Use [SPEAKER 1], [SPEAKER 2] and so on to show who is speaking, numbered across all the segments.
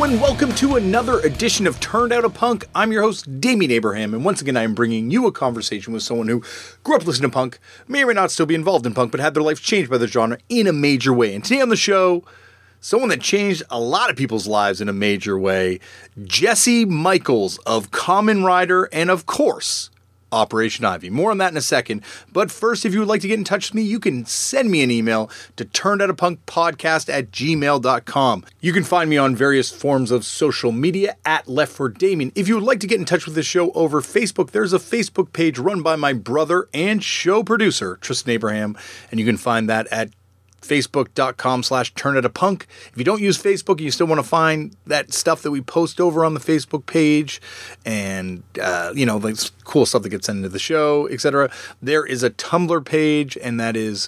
[SPEAKER 1] and welcome to another edition of Turned Out a Punk. I'm your host, Damien Abraham, and once again I am bringing you a conversation with someone who grew up listening to punk, may or may not still be involved in punk, but had their life changed by the genre in a major way. And today on the show, someone that changed a lot of people's lives in a major way, Jesse Michaels of Kamen Rider and, of course, Operation Ivy. More on that in a second. But first, if you would like to get in touch with me, you can send me an email to turnedoutapunkpodcast@gmail.com. You can find me on various forms of social media at Left4Damien. If you would like to get in touch with the show over Facebook, there's a Facebook page run by my brother and show producer, Tristan Abraham, and you can find that at facebook.com/turnedoutapunk. If you don't use Facebook and you still want to find that stuff that we post over on the Facebook page and, like cool stuff that gets sent into the show, etc., there is a Tumblr page, and that is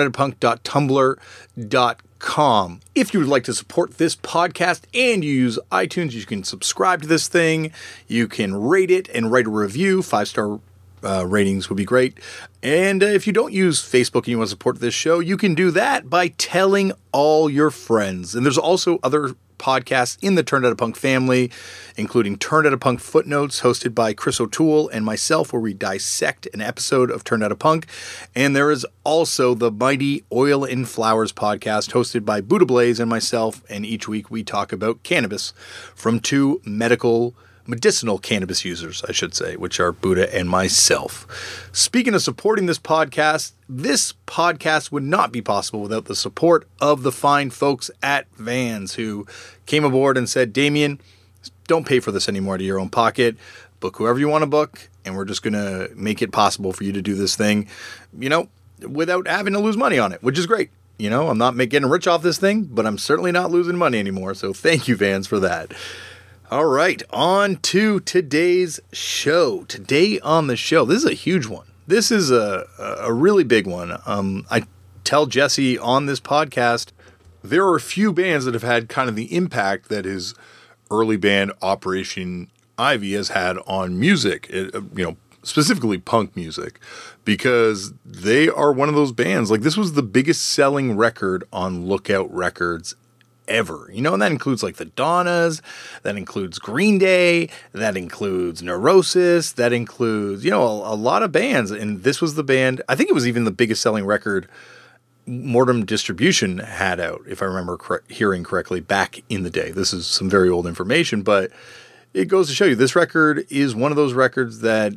[SPEAKER 1] turnedoutapunk.tumblr.com. If you would like to support this podcast and you use iTunes, you can subscribe to this thing. You can rate it and write a review. 5-star ratings would be great. And if you don't use Facebook and you want to support this show, you can do that by telling all your friends. And there's also other podcasts in the Turned Out a Punk family, including Turned Out a Punk Footnotes, hosted by Chris O'Toole and myself, where we dissect an episode of Turned Out a Punk. And there is also the Mighty Oil and Flowers podcast, hosted by Buddha Blaze and myself. And each week we talk about cannabis from two medicinal cannabis users, I should say, which are Buddha and myself. Speaking of supporting this podcast would not be possible without the support of the fine folks at Vans, who came aboard and said, Damien, don't pay for this anymore out of your own pocket. Book whoever you want to book, and we're just going to make it possible for you to do this thing, without having to lose money on it, which is great. I'm not getting rich off this thing, but I'm certainly not losing money anymore. So thank you, Vans, for that. All right, on to today's show. Today on the show, this is a huge one. This is a really big one. I tell Jesse on this podcast, there are a few bands that have had kind of the impact that his early band Operation Ivy has had on music, specifically punk music, because they are one of those bands. Like, this was the biggest selling record on Lookout Records ever, and that includes like the Donnas, that includes Green Day, that includes Neurosis, that includes, a lot of bands. And this was the band, I think it was even the biggest selling record Mortem Distribution had out, if I remember hearing correctly, back in the day. This is some very old information, but it goes to show you this record is one of those records that,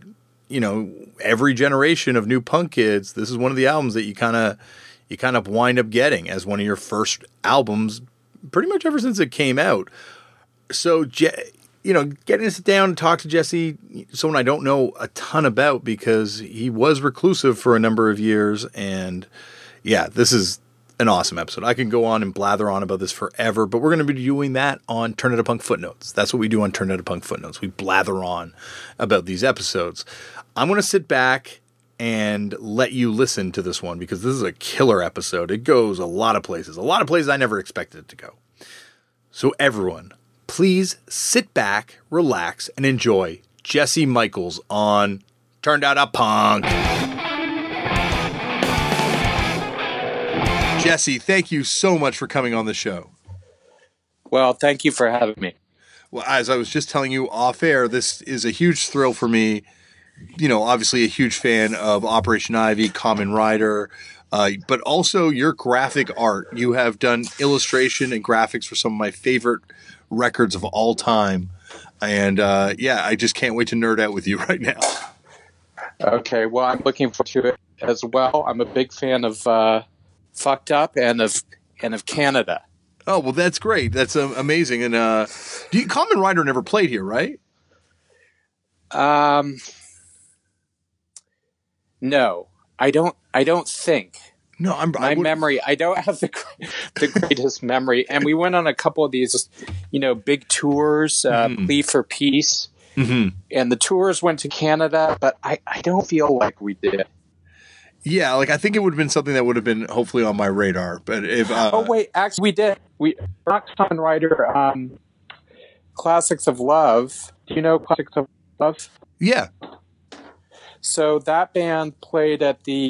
[SPEAKER 1] every generation of new punk kids, this is one of the albums that you kind of wind up getting as one of your first albums pretty much ever since it came out. So, getting to sit down and talk to Jesse, someone I don't know a ton about because he was reclusive for a number of years. And yeah, this is an awesome episode. I can go on and blather on about this forever, but we're going to be doing that on Turned Out a Punk Footnotes. That's what we do on Turned Out a Punk Footnotes. We blather on about these episodes. I'm going to sit back and let you listen to this one because this is a killer episode. It goes a lot of places I never expected it to go. So everyone, please sit back, relax, and enjoy Jesse Michaels on Turned Out a Punk. Jesse, thank you so much for coming on the show.
[SPEAKER 2] Well, thank you for having me.
[SPEAKER 1] Well, as I was just telling you off air, this is a huge thrill for me. Obviously a huge fan of Operation Ivy, Kamen Rider, but also your graphic art. You have done illustration and graphics for some of my favorite records of all time. And I just can't wait to nerd out with you right now.
[SPEAKER 2] Okay, well, I'm looking forward to it as well. I'm a big fan of Fucked Up and of Canada.
[SPEAKER 1] Oh, well, that's great. That's amazing. And Kamen Rider never played here, right?
[SPEAKER 2] No, I don't think.
[SPEAKER 1] No,
[SPEAKER 2] my memory. I don't have the greatest memory. And we went on a couple of these, big tours, Plea for Peace. Mm-hmm. And the tours went to Canada, but I don't feel like we did.
[SPEAKER 1] Yeah, I think it would have been something that would have been hopefully on my radar. But if
[SPEAKER 2] actually we did. We Rock Kamen Rider, Classics of Love. Do you know Classics of Love?
[SPEAKER 1] Yeah.
[SPEAKER 2] So that band played at the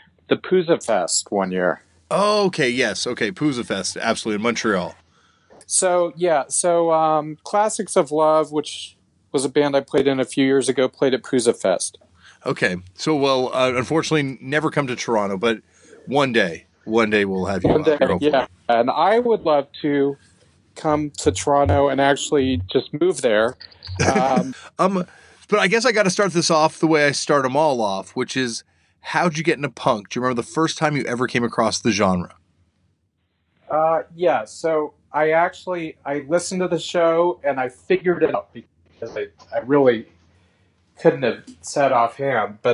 [SPEAKER 2] Pouzza Fest one year.
[SPEAKER 1] Oh, okay, yes. Okay, Pouzza Fest, absolutely, in Montreal.
[SPEAKER 2] Classics of Love, which was a band I played in a few years ago, played at Pooza Fest.
[SPEAKER 1] Okay. So, well, unfortunately, never come to Toronto, but one day we'll have you
[SPEAKER 2] One day,
[SPEAKER 1] up here, hopefully.
[SPEAKER 2] yeah. And I would love to come to Toronto and actually just move there.
[SPEAKER 1] But I guess I got to start this off the way I start them all off, which is, how'd you get into punk? Do you remember the first time you ever came across the genre?
[SPEAKER 2] Yeah. So I listened to the show and I figured it out because I really couldn't have said offhand, but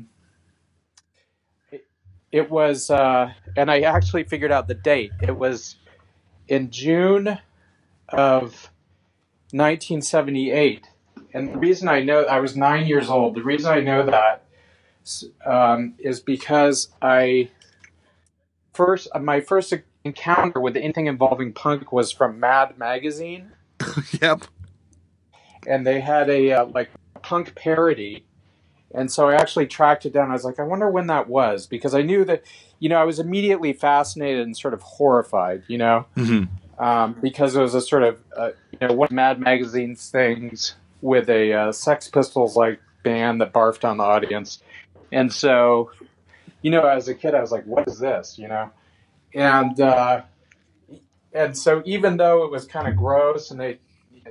[SPEAKER 2] it was, and I actually figured out the date. It was in June of 1978. And the reason I know, I was 9 years old. The reason I know that is because my first encounter with anything involving punk was from Mad Magazine.
[SPEAKER 1] Yep.
[SPEAKER 2] And they had a punk parody. And so I actually tracked it down. I was like, I wonder when that was, because I knew that, I was immediately fascinated and sort of horrified,
[SPEAKER 1] Mm-hmm.
[SPEAKER 2] because it was a sort of, one of Mad Magazine's things with a Sex Pistols-like band that barfed on the audience. And so, as a kid, I was like, what is this, And so even though it was kind of gross and they,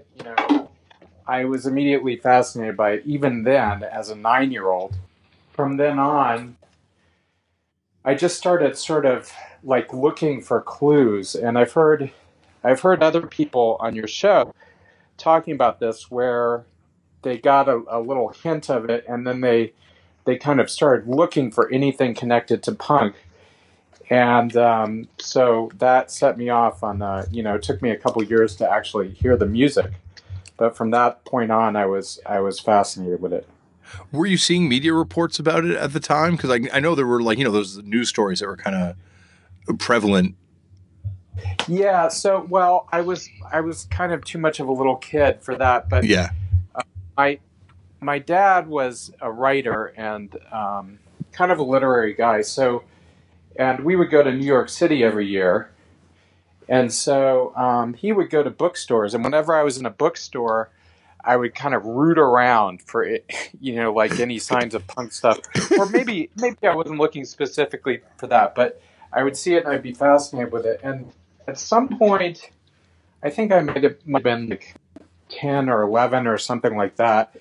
[SPEAKER 2] I was immediately fascinated by it, even then, as a 9-year-old. From then on, I just started sort of like looking for clues. And I've heard other people on your show talking about this where they got a little hint of it, and then they kind of started looking for anything connected to punk. And so that set me off on, it took me a couple years to actually hear the music. But from that point on, I was fascinated with it.
[SPEAKER 1] Were you seeing media reports about it at the time? Because I know there were those news stories that were kind of prevalent.
[SPEAKER 2] Yeah. So, well, I was kind of too much of a little kid for that. But
[SPEAKER 1] yeah,
[SPEAKER 2] my dad was a writer and kind of a literary guy. So, and we would go to New York City every year. And so he would go to bookstores, and whenever I was in a bookstore, I would kind of root around for it, like any signs of punk stuff. Or maybe I wasn't looking specifically for that, but I would see it and I'd be fascinated with it. And at some point, I think I might have been like 10 or 11 or something like that.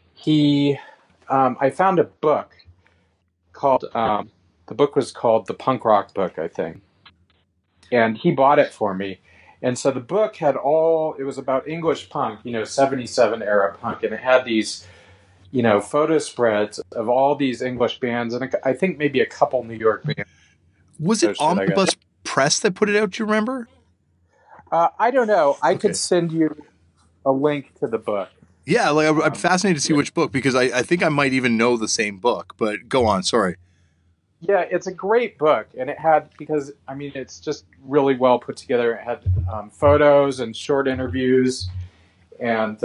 [SPEAKER 2] I found a book called, the book was called The Punk Rock Book, I think. And he bought it for me. And so the book had it was about English punk, 77 era punk. And it had these, photo spreads of all these English bands. And I think maybe a couple New York bands.
[SPEAKER 1] Was it Omnibus Press that put it out? Do you remember?
[SPEAKER 2] I don't know. I could send you a link to the book.
[SPEAKER 1] Yeah, I'm fascinated to see which book, because I think I might even know the same book. But go on, sorry.
[SPEAKER 2] Yeah, it's a great book, and it's just really well put together. It had photos and short interviews, and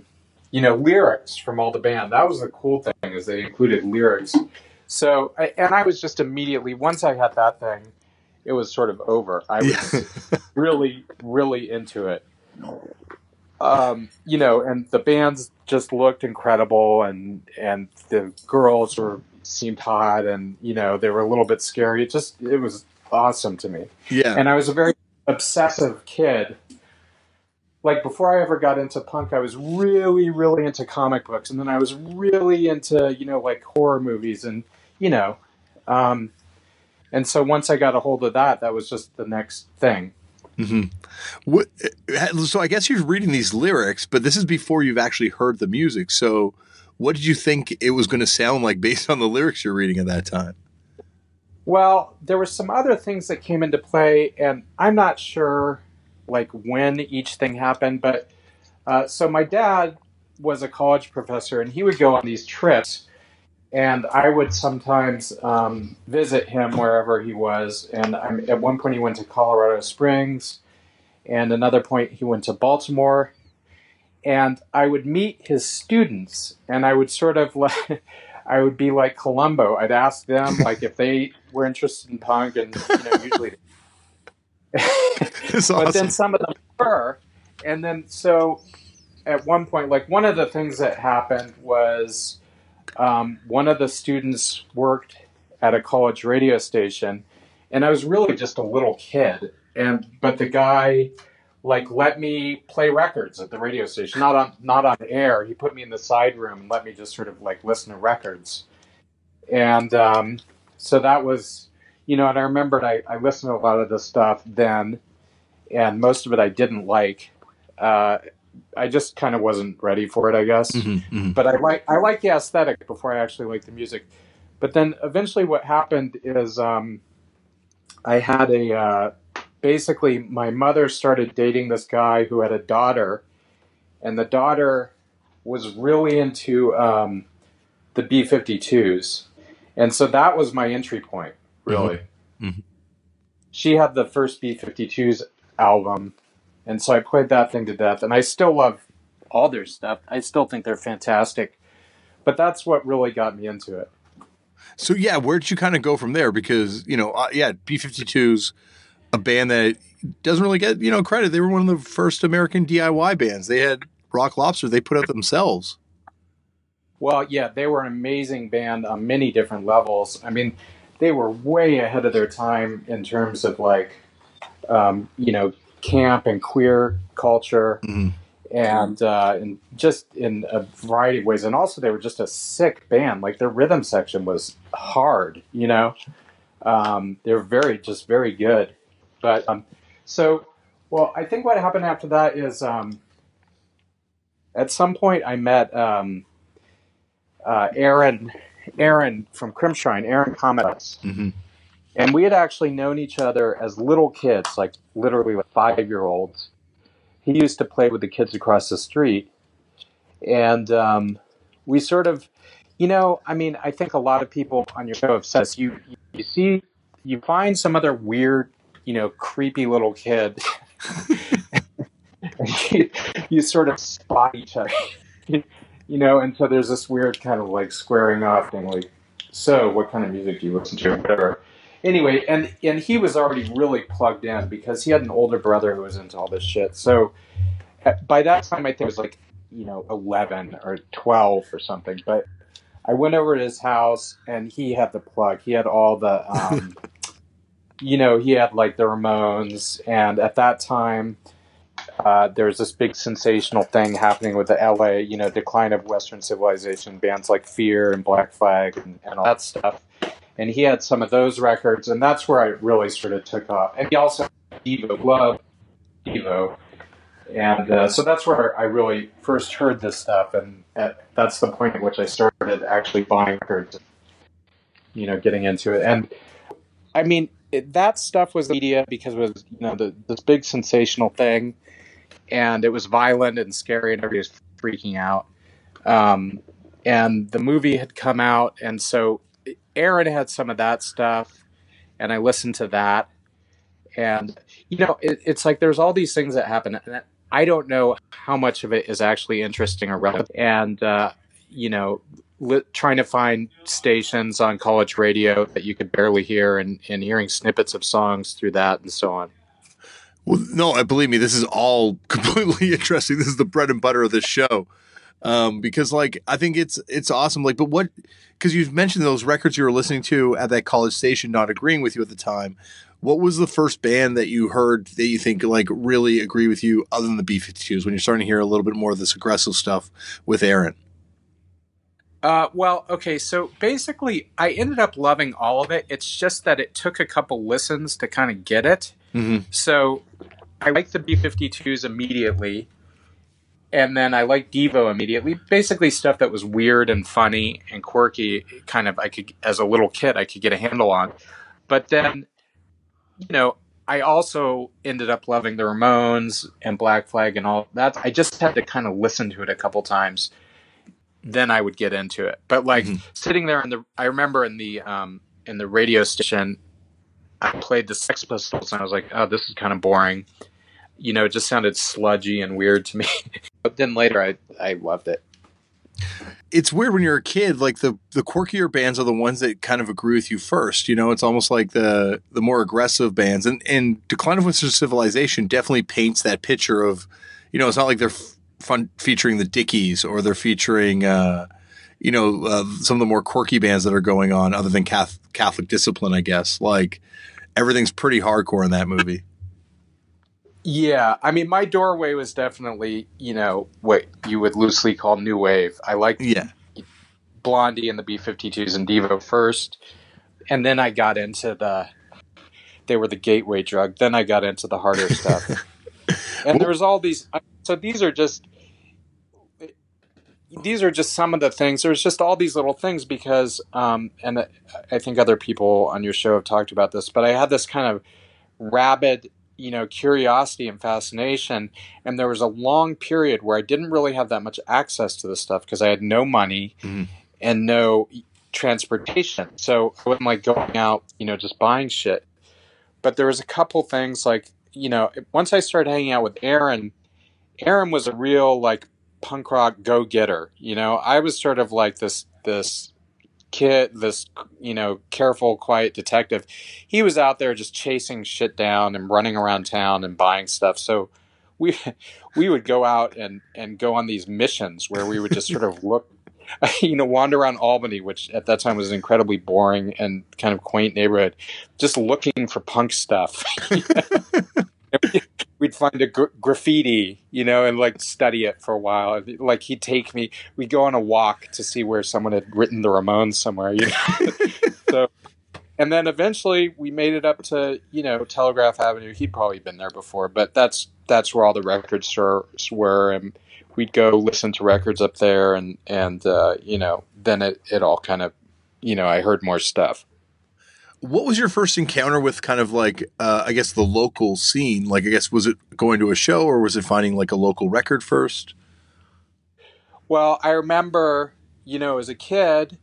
[SPEAKER 2] lyrics from all the band. That was the cool thing, is they included lyrics. So, I was just immediately, once I had that thing, it was sort of over. I was really, really into it. And the bands just looked incredible, and the girls seemed hot, and they were a little bit scary. It was awesome to me.
[SPEAKER 1] Yeah.
[SPEAKER 2] And I was a very obsessive kid. Like, before I ever got into punk, I was really, really into comic books, and then I was really into like horror movies, and and so once I got a hold of that was just the next thing.
[SPEAKER 1] Mm-hmm. So I guess you're reading these lyrics, but this is before you've actually heard the music. So what did you think it was going to sound like based on the lyrics you're reading at that time?
[SPEAKER 2] Well, there were some other things that came into play, and I'm not sure like when each thing happened, but so my dad was a college professor, and he would go on these trips, and I would sometimes visit him wherever he was. And at one point he went to Colorado Springs, and another point he went to Baltimore. And I would meet his students, and I would sort of I would be like Columbo. I'd ask them like if they were interested in punk, and usually.
[SPEAKER 1] That's awesome.
[SPEAKER 2] But then some of them were. And then, so at one point, like one of the things that happened was one of the students worked at a college radio station, and I was really just a little kid. But the guy like let me play records at the radio station, not on air. He put me in the side room and let me just sort of like listen to records. And so that was, and I remembered I listened to a lot of this stuff then, and most of it I didn't like. I just kind of wasn't ready for it, I guess. Mm-hmm, mm-hmm. But I like the aesthetic before I actually liked the music. But then eventually what happened is I had basically my mother started dating this guy who had a daughter, and the daughter was really into the B-52s. And so that was my entry point, really. Mm-hmm. Mm-hmm. She had the first B-52s album, and so I played that thing to death. And I still love all their stuff. I still think they're fantastic. But that's what really got me into it.
[SPEAKER 1] So, yeah, where'd you kind of go from there? Because, B-52s, a band that doesn't really get, credit. They were one of the first American DIY bands. They had Rock Lobster. They put out themselves.
[SPEAKER 2] Well, yeah, they were an amazing band on many different levels. I mean, they were way ahead of their time in terms of like, camp and queer culture, mm-hmm. and just in a variety of ways. And also they were just a sick band. Like their rhythm section was hard, They were very good. But I think what happened after that is at some point I met Aaron from Crimpshrine, Aaron Cometas. Mm-hmm. And we had actually known each other as little kids, like literally like 5-year-olds. He used to play with the kids across the street. And we sort of, I think a lot of people on your show have said this. You find some other weird, creepy little kid. you sort of spot each other, and so there's this weird kind of like squaring off thing, like, so what kind of music do you listen to, or whatever. Anyway, and he was already really plugged in because he had an older brother who was into all this shit. So by that time, I think it was like, 11 or 12 or something. But I went over to his house and he had the plug. He had all the, he had like the Ramones. And at that time, there was this big sensational thing happening with the LA, decline of Western civilization, bands like Fear and Black Flag and all that stuff. And he had some of those records, and that's where I really sort of took off. And he also had Devo, loved Devo. And so that's where I really first heard this stuff, and that's the point at which I started actually buying records, getting into it. And, I mean, that stuff was the media because it was, this big sensational thing, and it was violent and scary, and everybody was freaking out. And the movie had come out, and so Aaron had some of that stuff, and I listened to that. And, it's like there's all these things that happen, and I don't know how much of it is actually interesting or relevant. And, trying to find stations on college radio that you could barely hear and hearing snippets of songs through that and so on.
[SPEAKER 1] Well, no, believe me, this is all completely interesting. This is the bread and butter of this show. Because like, I think it's awesome. Like, but because you've mentioned those records you were listening to at that college station, not agreeing with you at the time. What was the first band that you heard that you think like really agree with you other than the B-52s when you're starting to hear a little bit more of this aggressive stuff with Aaron?
[SPEAKER 2] Well, okay. So basically I ended up loving all of it. It's just that it took a couple listens to kind of get it. Mm-hmm. So I liked the B-52s immediately. And then I liked Devo immediately. Basically stuff that was weird and funny and quirky, kind of as a little kid, I could get a handle on. But then, I also ended up loving the Ramones and Black Flag and all that. I just had to kind of listen to it a couple times. Then I would get into it. But like sitting there I remember in the radio station, I played the Sex Pistols and I was like, oh, this is kind of boring. It just sounded sludgy and weird to me. But then later I loved it.
[SPEAKER 1] It's weird when you're a kid, like the quirkier bands are the ones that kind of agree with you first. You know, it's almost like the more aggressive bands, and Decline of Western Civilization definitely paints that picture of, you know, it's not like they're featuring the Dickies or they're featuring, some of the more quirky bands that are going on other than Catholic Discipline, I guess. Like everything's pretty hardcore in that movie.
[SPEAKER 2] Yeah, I mean, my doorway was definitely, you know, what you would loosely call new wave. I liked Blondie and the B-52s and Devo first, and then I got into they were the gateway drug. Then I got into the harder stuff. And there was all these, so these are just some of the things. There's just all these little things because, and I think other people on your show have talked about this, but I had this kind of rabid, you know, curiosity and fascination. And there was a long period where I didn't really have that much access to this stuff because I had no money and no transportation. So I wasn't like going out, you know, just buying shit. But there was a couple things like, you know, once I started hanging out with Aaron was a real like punk rock go-getter. You know, I was sort of like this kid, this, you know, careful, quiet detective. He was out there just chasing shit down and running around town and buying stuff. So we would go out and go on these missions where we would just sort of look, you know, wander around Albany, which at that time was an incredibly boring and kind of quaint neighborhood, just looking for punk stuff. We'd find a graffiti, you know, and like study it for a while. Like he'd take me, we'd go on a walk to see where someone had written the Ramones somewhere, you know. So, and then eventually we made it up to, you know, Telegraph Avenue. He'd probably been there before, but that's where all the record stores were, and we'd go listen to records up there, and you know, then it all kind of, you know, I heard more stuff.
[SPEAKER 1] What was your first encounter with kind of like, I guess, the local scene? Like, I guess, was it going to a show or was it finding like a local record first?
[SPEAKER 2] Well, I remember, you know, as a kid,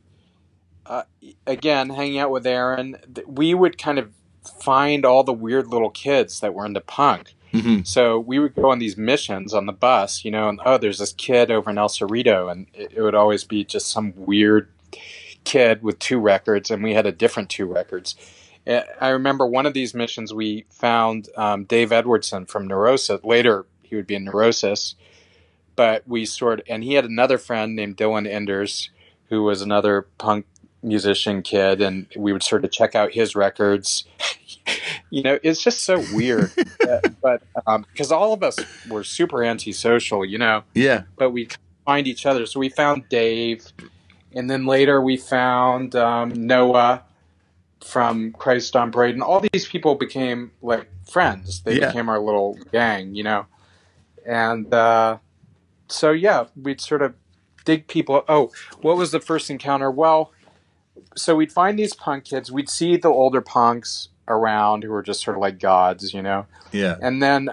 [SPEAKER 2] again, hanging out with Aaron, we would kind of find all the weird little kids that were into punk. Mm-hmm. So we would go on these missions on the bus, you know, and there's this kid over in El Cerrito, and it would always be just some weird kid with 2 records, and we had a different 2 records. I remember one of these missions we found Dave Edwardson from Neurosis. Later he would be in Neurosis, but and he had another friend named Dylan Enders, who was another punk musician kid, and we would sort of check out his records. You know, it's just so weird, but because all of us were super antisocial, you know.
[SPEAKER 1] Yeah.
[SPEAKER 2] But we find each other, so we found Dave. And then later we found Noah from Christ on Parade. And all these people became like friends. They became our little gang, you know. And so, yeah, we'd sort of dig people. Oh, what was the first encounter? Well, so we'd find these punk kids. We'd see the older punks around who were just sort of like gods, you know.
[SPEAKER 1] Yeah.
[SPEAKER 2] And then,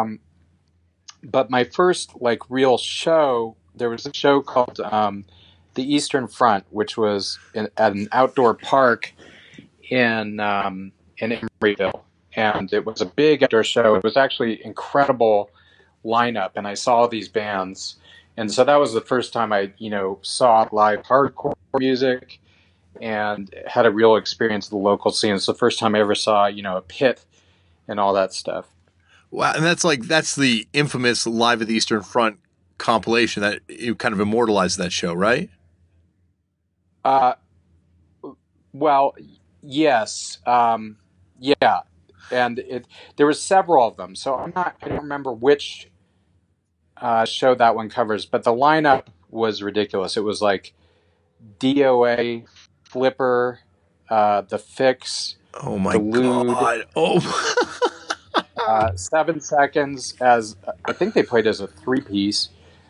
[SPEAKER 2] but my first like real show, there was a show called The Eastern Front, which was at an outdoor park in Emeryville, and it was a big outdoor show. It was actually incredible lineup, and I saw these bands, and so that was the first time I, you know, saw live hardcore music and had a real experience of the local scene. It's the first time I ever saw, you know, a pit and all that stuff.
[SPEAKER 1] Wow, and that's the infamous Live at the Eastern Front compilation that you kind of immortalized that show, right?
[SPEAKER 2] Well, yes. Yeah. And there were several of them. So I don't remember which show that one covers, but the lineup was ridiculous. It was like DOA, Flipper, The Fix.
[SPEAKER 1] Oh my God. Oh,
[SPEAKER 2] 7 Seconds, as I think they played as a 3-piece.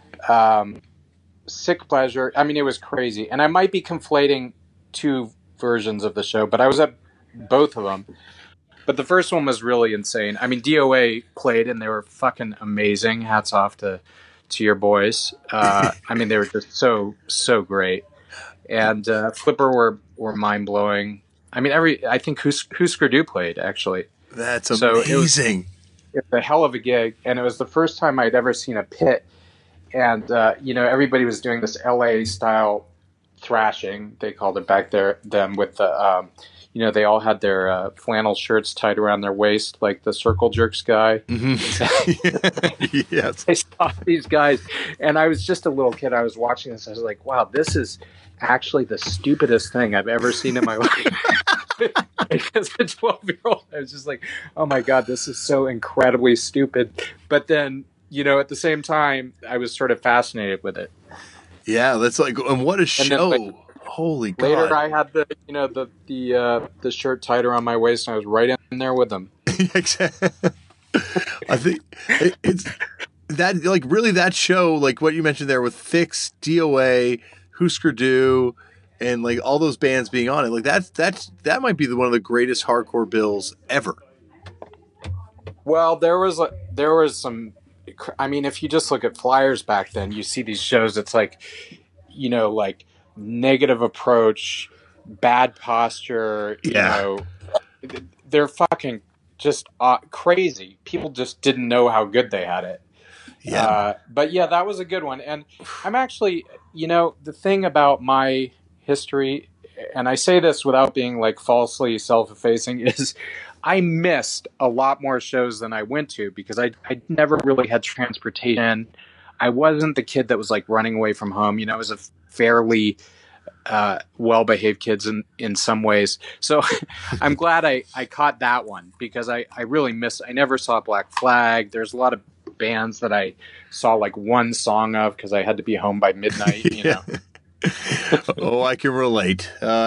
[SPEAKER 2] Sick Pleasure. I mean, it was crazy. And I might be conflating 2 versions of the show, but I was at both of them. But the first one was really insane. I mean, DOA played and they were fucking amazing. Hats off to your boys. I mean, they were just so great. And Flipper were mind blowing. I mean, I think Husker Du played actually.
[SPEAKER 1] That's amazing.
[SPEAKER 2] It was a hell of a gig, and it was the first time I'd ever seen a pit. and everybody was doing this LA style thrashing, they called it back there then, with the they all had their flannel shirts tied around their waist like the Circle Jerks guy.
[SPEAKER 1] Yes.
[SPEAKER 2] I saw these guys, and I was just a little kid. I was watching this. I was like, wow, this is actually the stupidest thing I've ever seen in my life. As a 12-year-old, I was just like, oh my God, this is so incredibly stupid. But then, at the same time, I was sort of fascinated with it.
[SPEAKER 1] Yeah, that's like, and what a show. Holy God.
[SPEAKER 2] Later, I had the shirt tied around my waist, and I was right in there with them.
[SPEAKER 1] I think it's that, like, really that show, like what you mentioned there with Fix, DOA, Husker Du, and like all those bands being on it, like that might be one of the greatest hardcore bills ever.
[SPEAKER 2] Well, there was some. I mean, if you just look at flyers back then, you see these shows. It's like, like Negative Approach, Bad Posture. They're fucking just crazy. People just didn't know how good they had it.
[SPEAKER 1] Yeah.
[SPEAKER 2] But yeah, that was a good one. And I'm actually, the thing about my history, and I say this without being like falsely self-effacing, is I missed a lot more shows than I went to because I never really had transportation. I wasn't the kid that was like running away from home. I was a fairly well-behaved kids in some ways. So I'm glad I caught that one because I really missed. I never saw Black Flag. There's a lot of bands that I saw like one song of because I had to be home by midnight.
[SPEAKER 1] Oh, I can relate.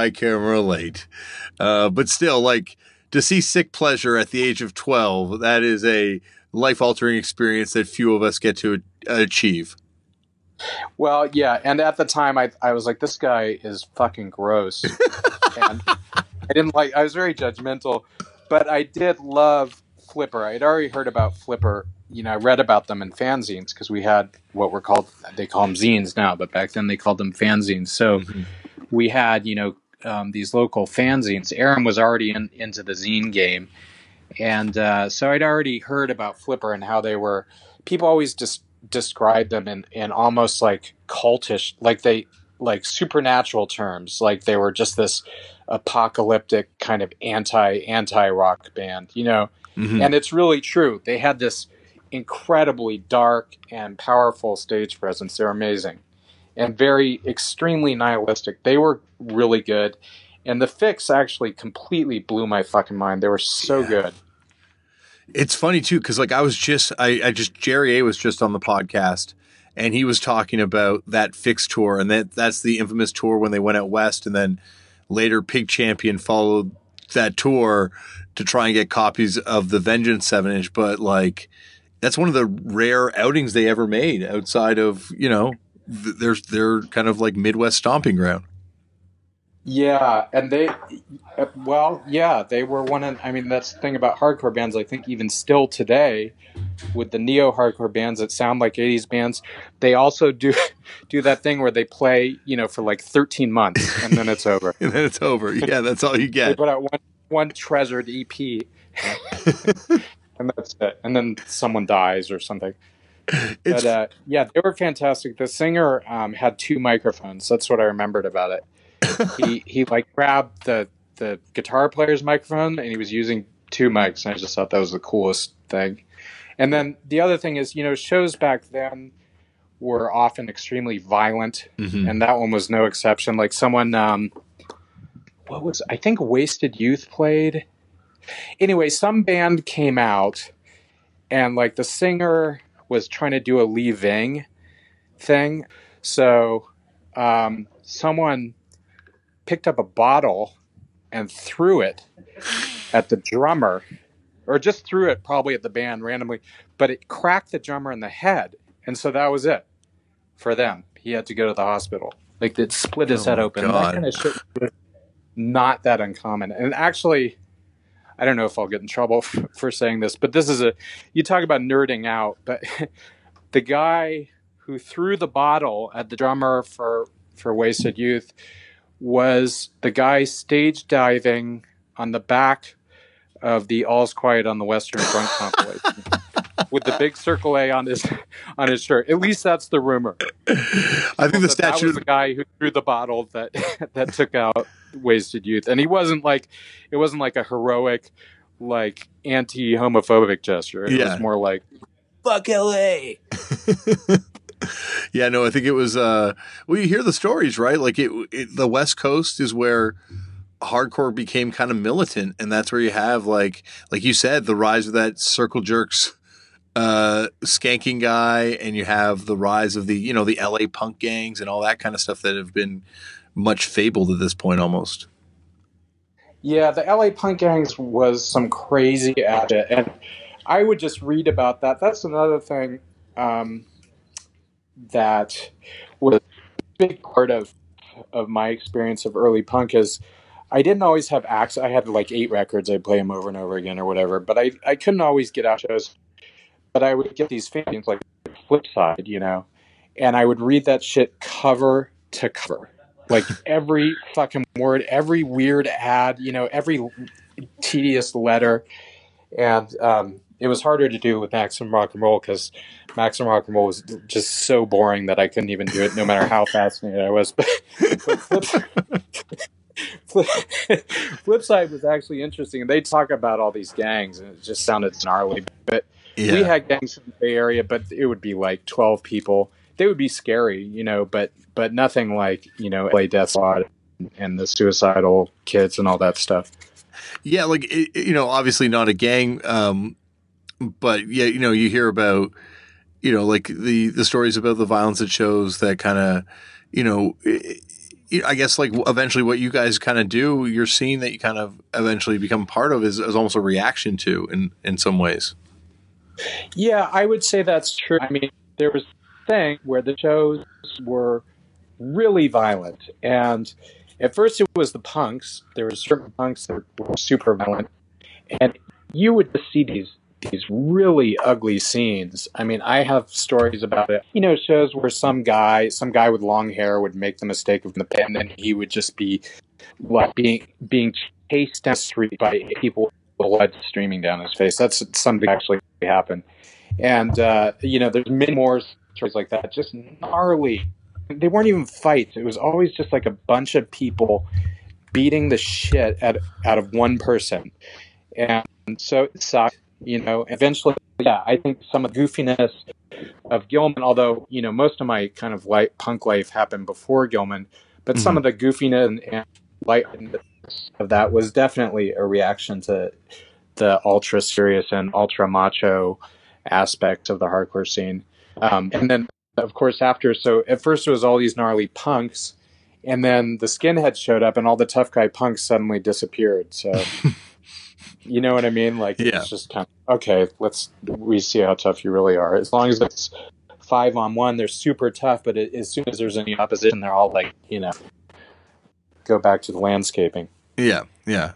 [SPEAKER 1] But still, like, to see Sick Pleasure at the age of 12, that is a life-altering experience that few of us get to achieve.
[SPEAKER 2] Well, yeah, and at the time, I was like, this guy is fucking gross. And I was very judgmental, but I did love Flipper. I had already heard about Flipper. I read about them in fanzines because we had what were called, they call them zines now, but back then they called them fanzines. So we had, these local fanzines. Aaron was already into the zine game. And so I'd already heard about Flipper and how they were, people always just described them in almost like cultish, like supernatural terms. Like they were just this apocalyptic kind of anti-rock band, and it's really true. They had this incredibly dark and powerful stage presence. They're amazing and very extremely nihilistic. They were really good. And the Fix actually completely blew my fucking mind. They were so good.
[SPEAKER 1] It's funny too, because like Jerry A was just on the podcast, and he was talking about that Fix tour, and that's the infamous tour when they went out west, and then later Pig Champion followed that tour to try and get copies of the Vengeance 7-inch. But like, that's one of the rare outings they ever made outside of their kind of like Midwest stomping ground.
[SPEAKER 2] Yeah, and they were one of, I mean, that's the thing about hardcore bands. I think even still today, with the neo-hardcore bands that sound like 80s bands, they also do that thing where they play, for like 13 months, and then it's over.
[SPEAKER 1] And then it's over. Yeah, that's all you get.
[SPEAKER 2] They put out one treasured EP, and that's it. And then someone dies or something. But they were fantastic. The singer had 2 microphones. That's what I remembered about it. He like grabbed the guitar player's microphone and he was using 2 mics, and I just thought that was the coolest thing. And then the other thing is, shows back then were often extremely violent, and that one was no exception. Like someone, I think Wasted Youth played. Anyway, some band came out, and like the singer was trying to do a Lee Ving thing, so someone picked up a bottle and threw it at the drummer, or just threw it probably at the band randomly, but it cracked the drummer in the head. And so that was it for them. He had to go to the hospital. Like it split his head open.
[SPEAKER 1] God.
[SPEAKER 2] That kind of shit was not that uncommon. And actually, I don't know if I'll get in trouble for saying this, but this is you talk about nerding out, but the guy who threw the bottle at the drummer for Wasted Youth was the guy stage diving on the back of the All's Quiet on the Western Front compilation. with the big circle A on his shirt. At least that's the rumor.
[SPEAKER 1] I think the statue.
[SPEAKER 2] That was the guy who threw the bottle that that took out Wasted Youth, and it wasn't like a heroic, like anti-homophobic gesture. It was more like fuck LA.
[SPEAKER 1] Yeah, no, I think it was. Well, you hear the stories, right? Like the West Coast is where hardcore became kind of militant, and that's where you have like you said, the rise of that Circle Jerks skanking guy, and you have the rise of the the LA punk gangs and all that kind of stuff that have been much fabled at this point almost.
[SPEAKER 2] Yeah, the LA punk gangs was some crazy shit, and I would just read about that. That's another thing that was a big part of my experience of early punk is I didn't always have access. I had like 8 records. I'd play them over and over again or whatever, but I couldn't always get out shows. But I would get these fanzines like Flipside, and I would read that shit cover to cover. Like every fucking word, every weird ad, every tedious letter. And it was harder to do with Maximum Rock and Roll because Maximum Rock and Roll was just so boring that I couldn't even do it no matter how fascinated I was. But Flipside was actually interesting. And they talk about all these gangs, and it just sounded gnarly. But we had gangs in the Bay Area, but it would be like 12 people. They would be scary, but nothing like, LA Death Squad and the Suicidal Kids and all that stuff.
[SPEAKER 1] Yeah, like, obviously not a gang, but yeah, you hear about, like the stories about the violence at shows that kind of, I guess like eventually what you guys kind of do, your scene that you kind of eventually become part of is almost a reaction to in some ways.
[SPEAKER 2] Yeah, I would say that's true. I mean, there was a thing where the shows were really violent, and at first it was the punks. There were certain punks that were super violent, and you would just see these really ugly scenes. I mean, I have stories about it. Shows where some guy with long hair would make the mistake of the pen, and he would just be like being chased down the street by people with blood streaming down his face. That's something that actually happened. And there's many more stories like that, just gnarly. They weren't even fights. It was always just like a bunch of people beating the shit out of one person. And so it sucked, Eventually, yeah, I think some of the goofiness of Gilman, although, most of my kind of punk life happened before Gilman, but some of the goofiness and lightness of that was definitely a reaction to the ultra serious and ultra macho aspect of the hardcore scene. And then, of course, at first it was all these gnarly punks, and then the skinheads showed up, and all the tough guy punks suddenly disappeared. So, you know what I mean? Like, It's just kind of, okay, we see how tough you really are. As long as it's 5-on-1, they're super tough, but as soon as there's any opposition, they're all like, go back to the landscaping.
[SPEAKER 1] Yeah, yeah.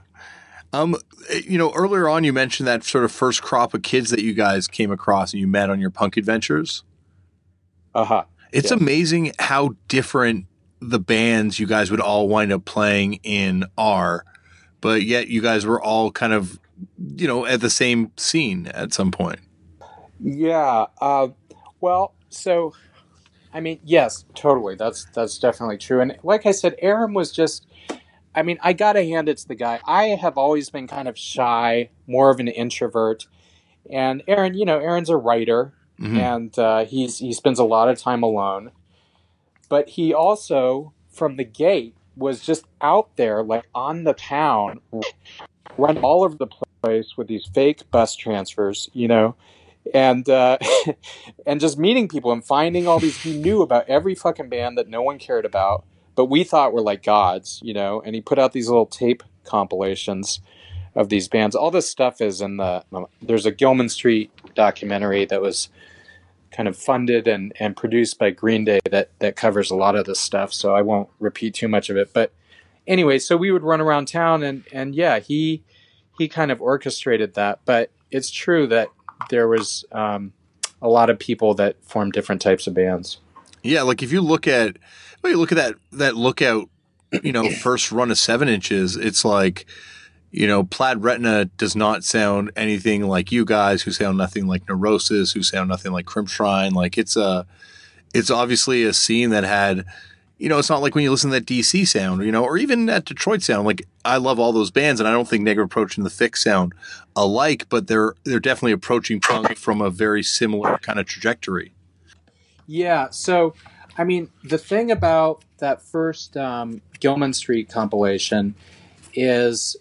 [SPEAKER 1] Earlier on you mentioned that sort of first crop of kids that you guys came across and you met on your punk adventures.
[SPEAKER 2] Uh-huh.
[SPEAKER 1] It's amazing how different the bands you guys would all wind up playing in are, but yet you guys were all kind of, at the same scene at some point.
[SPEAKER 2] Yeah. Well, so, I mean, yes, totally. That's definitely true. And like I said, Aaron was just, I mean, I gotta hand it to the guy. I have always been kind of shy, more of an introvert. And Aaron, Aaron's a writer, and he spends a lot of time alone. But he also, from the gate, was just out there, like on the town, running all over the place with these fake bus transfers, and and just meeting people and finding all these. He knew about every fucking band that no one cared about, but we thought were like gods, and he put out these little tape compilations of these bands. All this stuff is in there's a Gilman Street documentary that was kind of funded and produced by Green Day that covers a lot of this stuff, so I won't repeat too much of it. But anyway, so we would run around town, and yeah, he kind of orchestrated that. But it's true that there was a lot of people that formed different types of bands.
[SPEAKER 1] Yeah, like if you look at that Lookout, first run of 7 inches, it's like, Plaid Retina does not sound anything like you guys, who sound nothing like Neurosis, who sound nothing like Crimpshrine. Like it's obviously a scene that had, it's not like when you listen to that DC sound, or even that Detroit sound. Like I love all those bands, and I don't think Negative Approach and The Fix sound alike, but they're definitely approaching punk from a very similar kind of trajectory.
[SPEAKER 2] Yeah. So, I mean, the thing about that first Gilman Street compilation is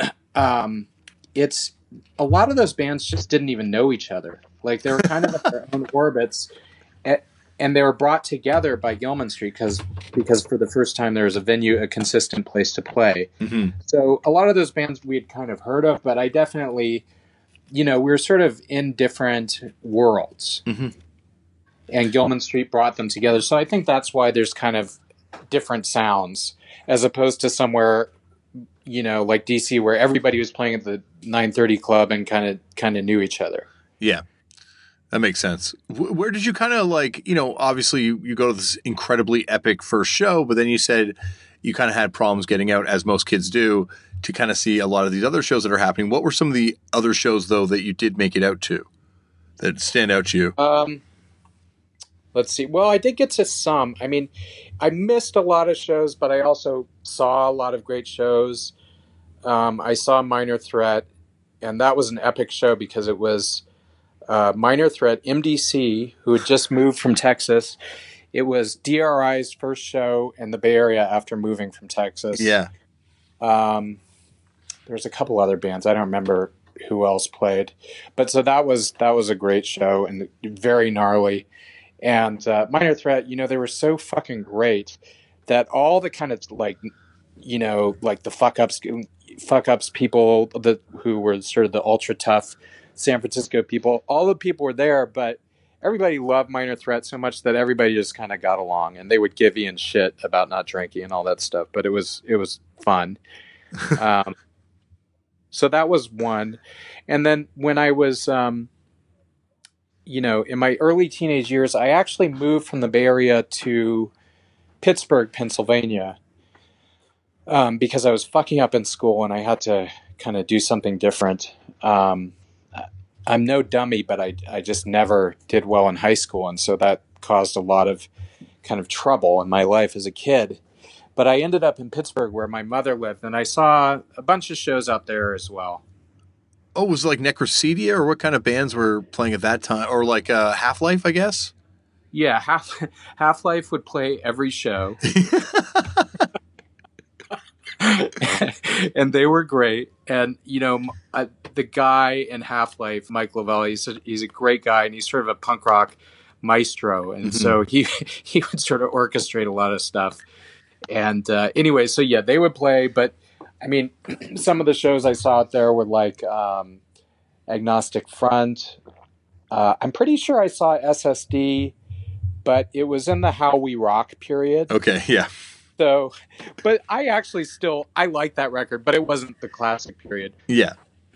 [SPEAKER 2] it's a lot of those bands just didn't even know each other. Like they were kind of at their own orbits, and they were brought together by Gilman Street because for the first time there was a venue, a consistent place to play.
[SPEAKER 1] Mm-hmm.
[SPEAKER 2] So a lot of those bands we had kind of heard of, but I definitely, we were sort of in different worlds.
[SPEAKER 1] Mm-hmm.
[SPEAKER 2] And Gilman Street brought them together. So I think that's why there's kind of different sounds as opposed to somewhere, like DC, where everybody was playing at the 930 Club and kind of knew each other.
[SPEAKER 1] Yeah, that makes sense. Where did you kind of obviously you go to this incredibly epic first show, but then you said you kind of had problems getting out, as most kids do, to kind of see a lot of these other shows that are happening. What were some of the other shows, though, that you did make it out to that stand out to you?
[SPEAKER 2] Let's see. Well, I did get to some. I mean, I missed a lot of shows, but I also saw a lot of great shows. I saw Minor Threat, and that was an epic show because it was Minor Threat, MDC, who had just moved from Texas. It was DRI's first show in the Bay Area after moving from Texas.
[SPEAKER 1] Yeah.
[SPEAKER 2] There's a couple other bands. I don't remember who else played. But so that was a great show and very gnarly. And Minor Threat, they were so fucking great that all the kind of like the fuck ups people who were sort of the ultra tough San Francisco people, all the people were there, but everybody loved Minor Threat so much that everybody just kind of got along, and they would give Ian shit about not drinking and all that stuff. But it was fun. So that was one. And then when I was, in my early teenage years, I actually moved from the Bay Area to Pittsburgh, Pennsylvania, because I was fucking up in school and I had to kind of do something different. I'm no dummy, but I just never did well in high school. And so that caused a lot of kind of trouble in my life as a kid. But I ended up in Pittsburgh where my mother lived, and I saw a bunch of shows out there as well.
[SPEAKER 1] Oh, was it like Necrocedia, or what kind of bands were playing at that time? Or like Half-Life, I guess?
[SPEAKER 2] Yeah, Half-Life would play every show. And they were great. And, the guy in Half-Life, Mike Lovelli, he's a great guy, and he's sort of a punk rock maestro. And so he would sort of orchestrate a lot of stuff. And anyway, so yeah, they would play. But, I mean, some of the shows I saw out there were like Agnostic Front. I'm pretty sure I saw SSD, but it was in the How We Rock period.
[SPEAKER 1] Okay, yeah.
[SPEAKER 2] So, but I actually I like that record, but it wasn't the classic period.
[SPEAKER 1] Yeah.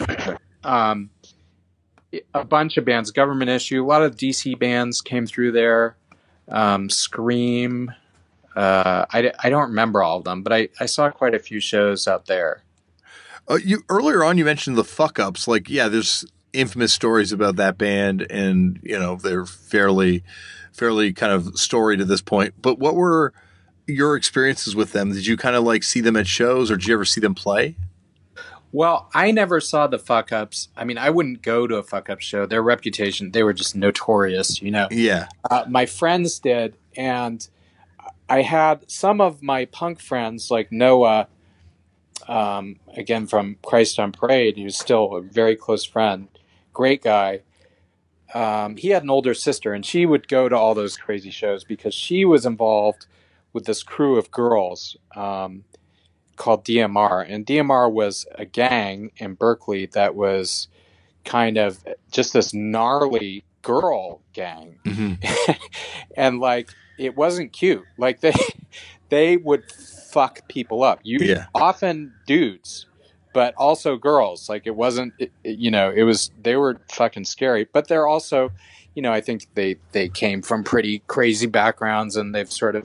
[SPEAKER 2] A bunch of bands, Government Issue, a lot of DC bands came through there. Scream. I don't remember all of them, but I saw quite a few shows out there.
[SPEAKER 1] You earlier on, you mentioned the Fuck Ups. Like, yeah, there's infamous stories about that band, and they're fairly kind of storied at this point. But what were your experiences with them? Did you kind of like see them at shows, or did you ever see them play?
[SPEAKER 2] Well, I never saw the Fuck Ups. I mean, I wouldn't go to a Fuck Up show. Their reputation, they were just notorious,
[SPEAKER 1] Yeah.
[SPEAKER 2] My friends did, and I had some of my punk friends, like Noah, again from Christ on Parade, who's still a very close friend, great guy. He had an older sister, and she would go to all those crazy shows because she was involved with this crew of girls called DMR. And DMR was a gang in Berkeley that was kind of just this gnarly girl gang. Mm-hmm. And like, it wasn't cute. Like they would fuck people up. Often dudes, but also girls. Like it wasn't, they were fucking scary, but they're also, I think they came from pretty crazy backgrounds, and they've sort of,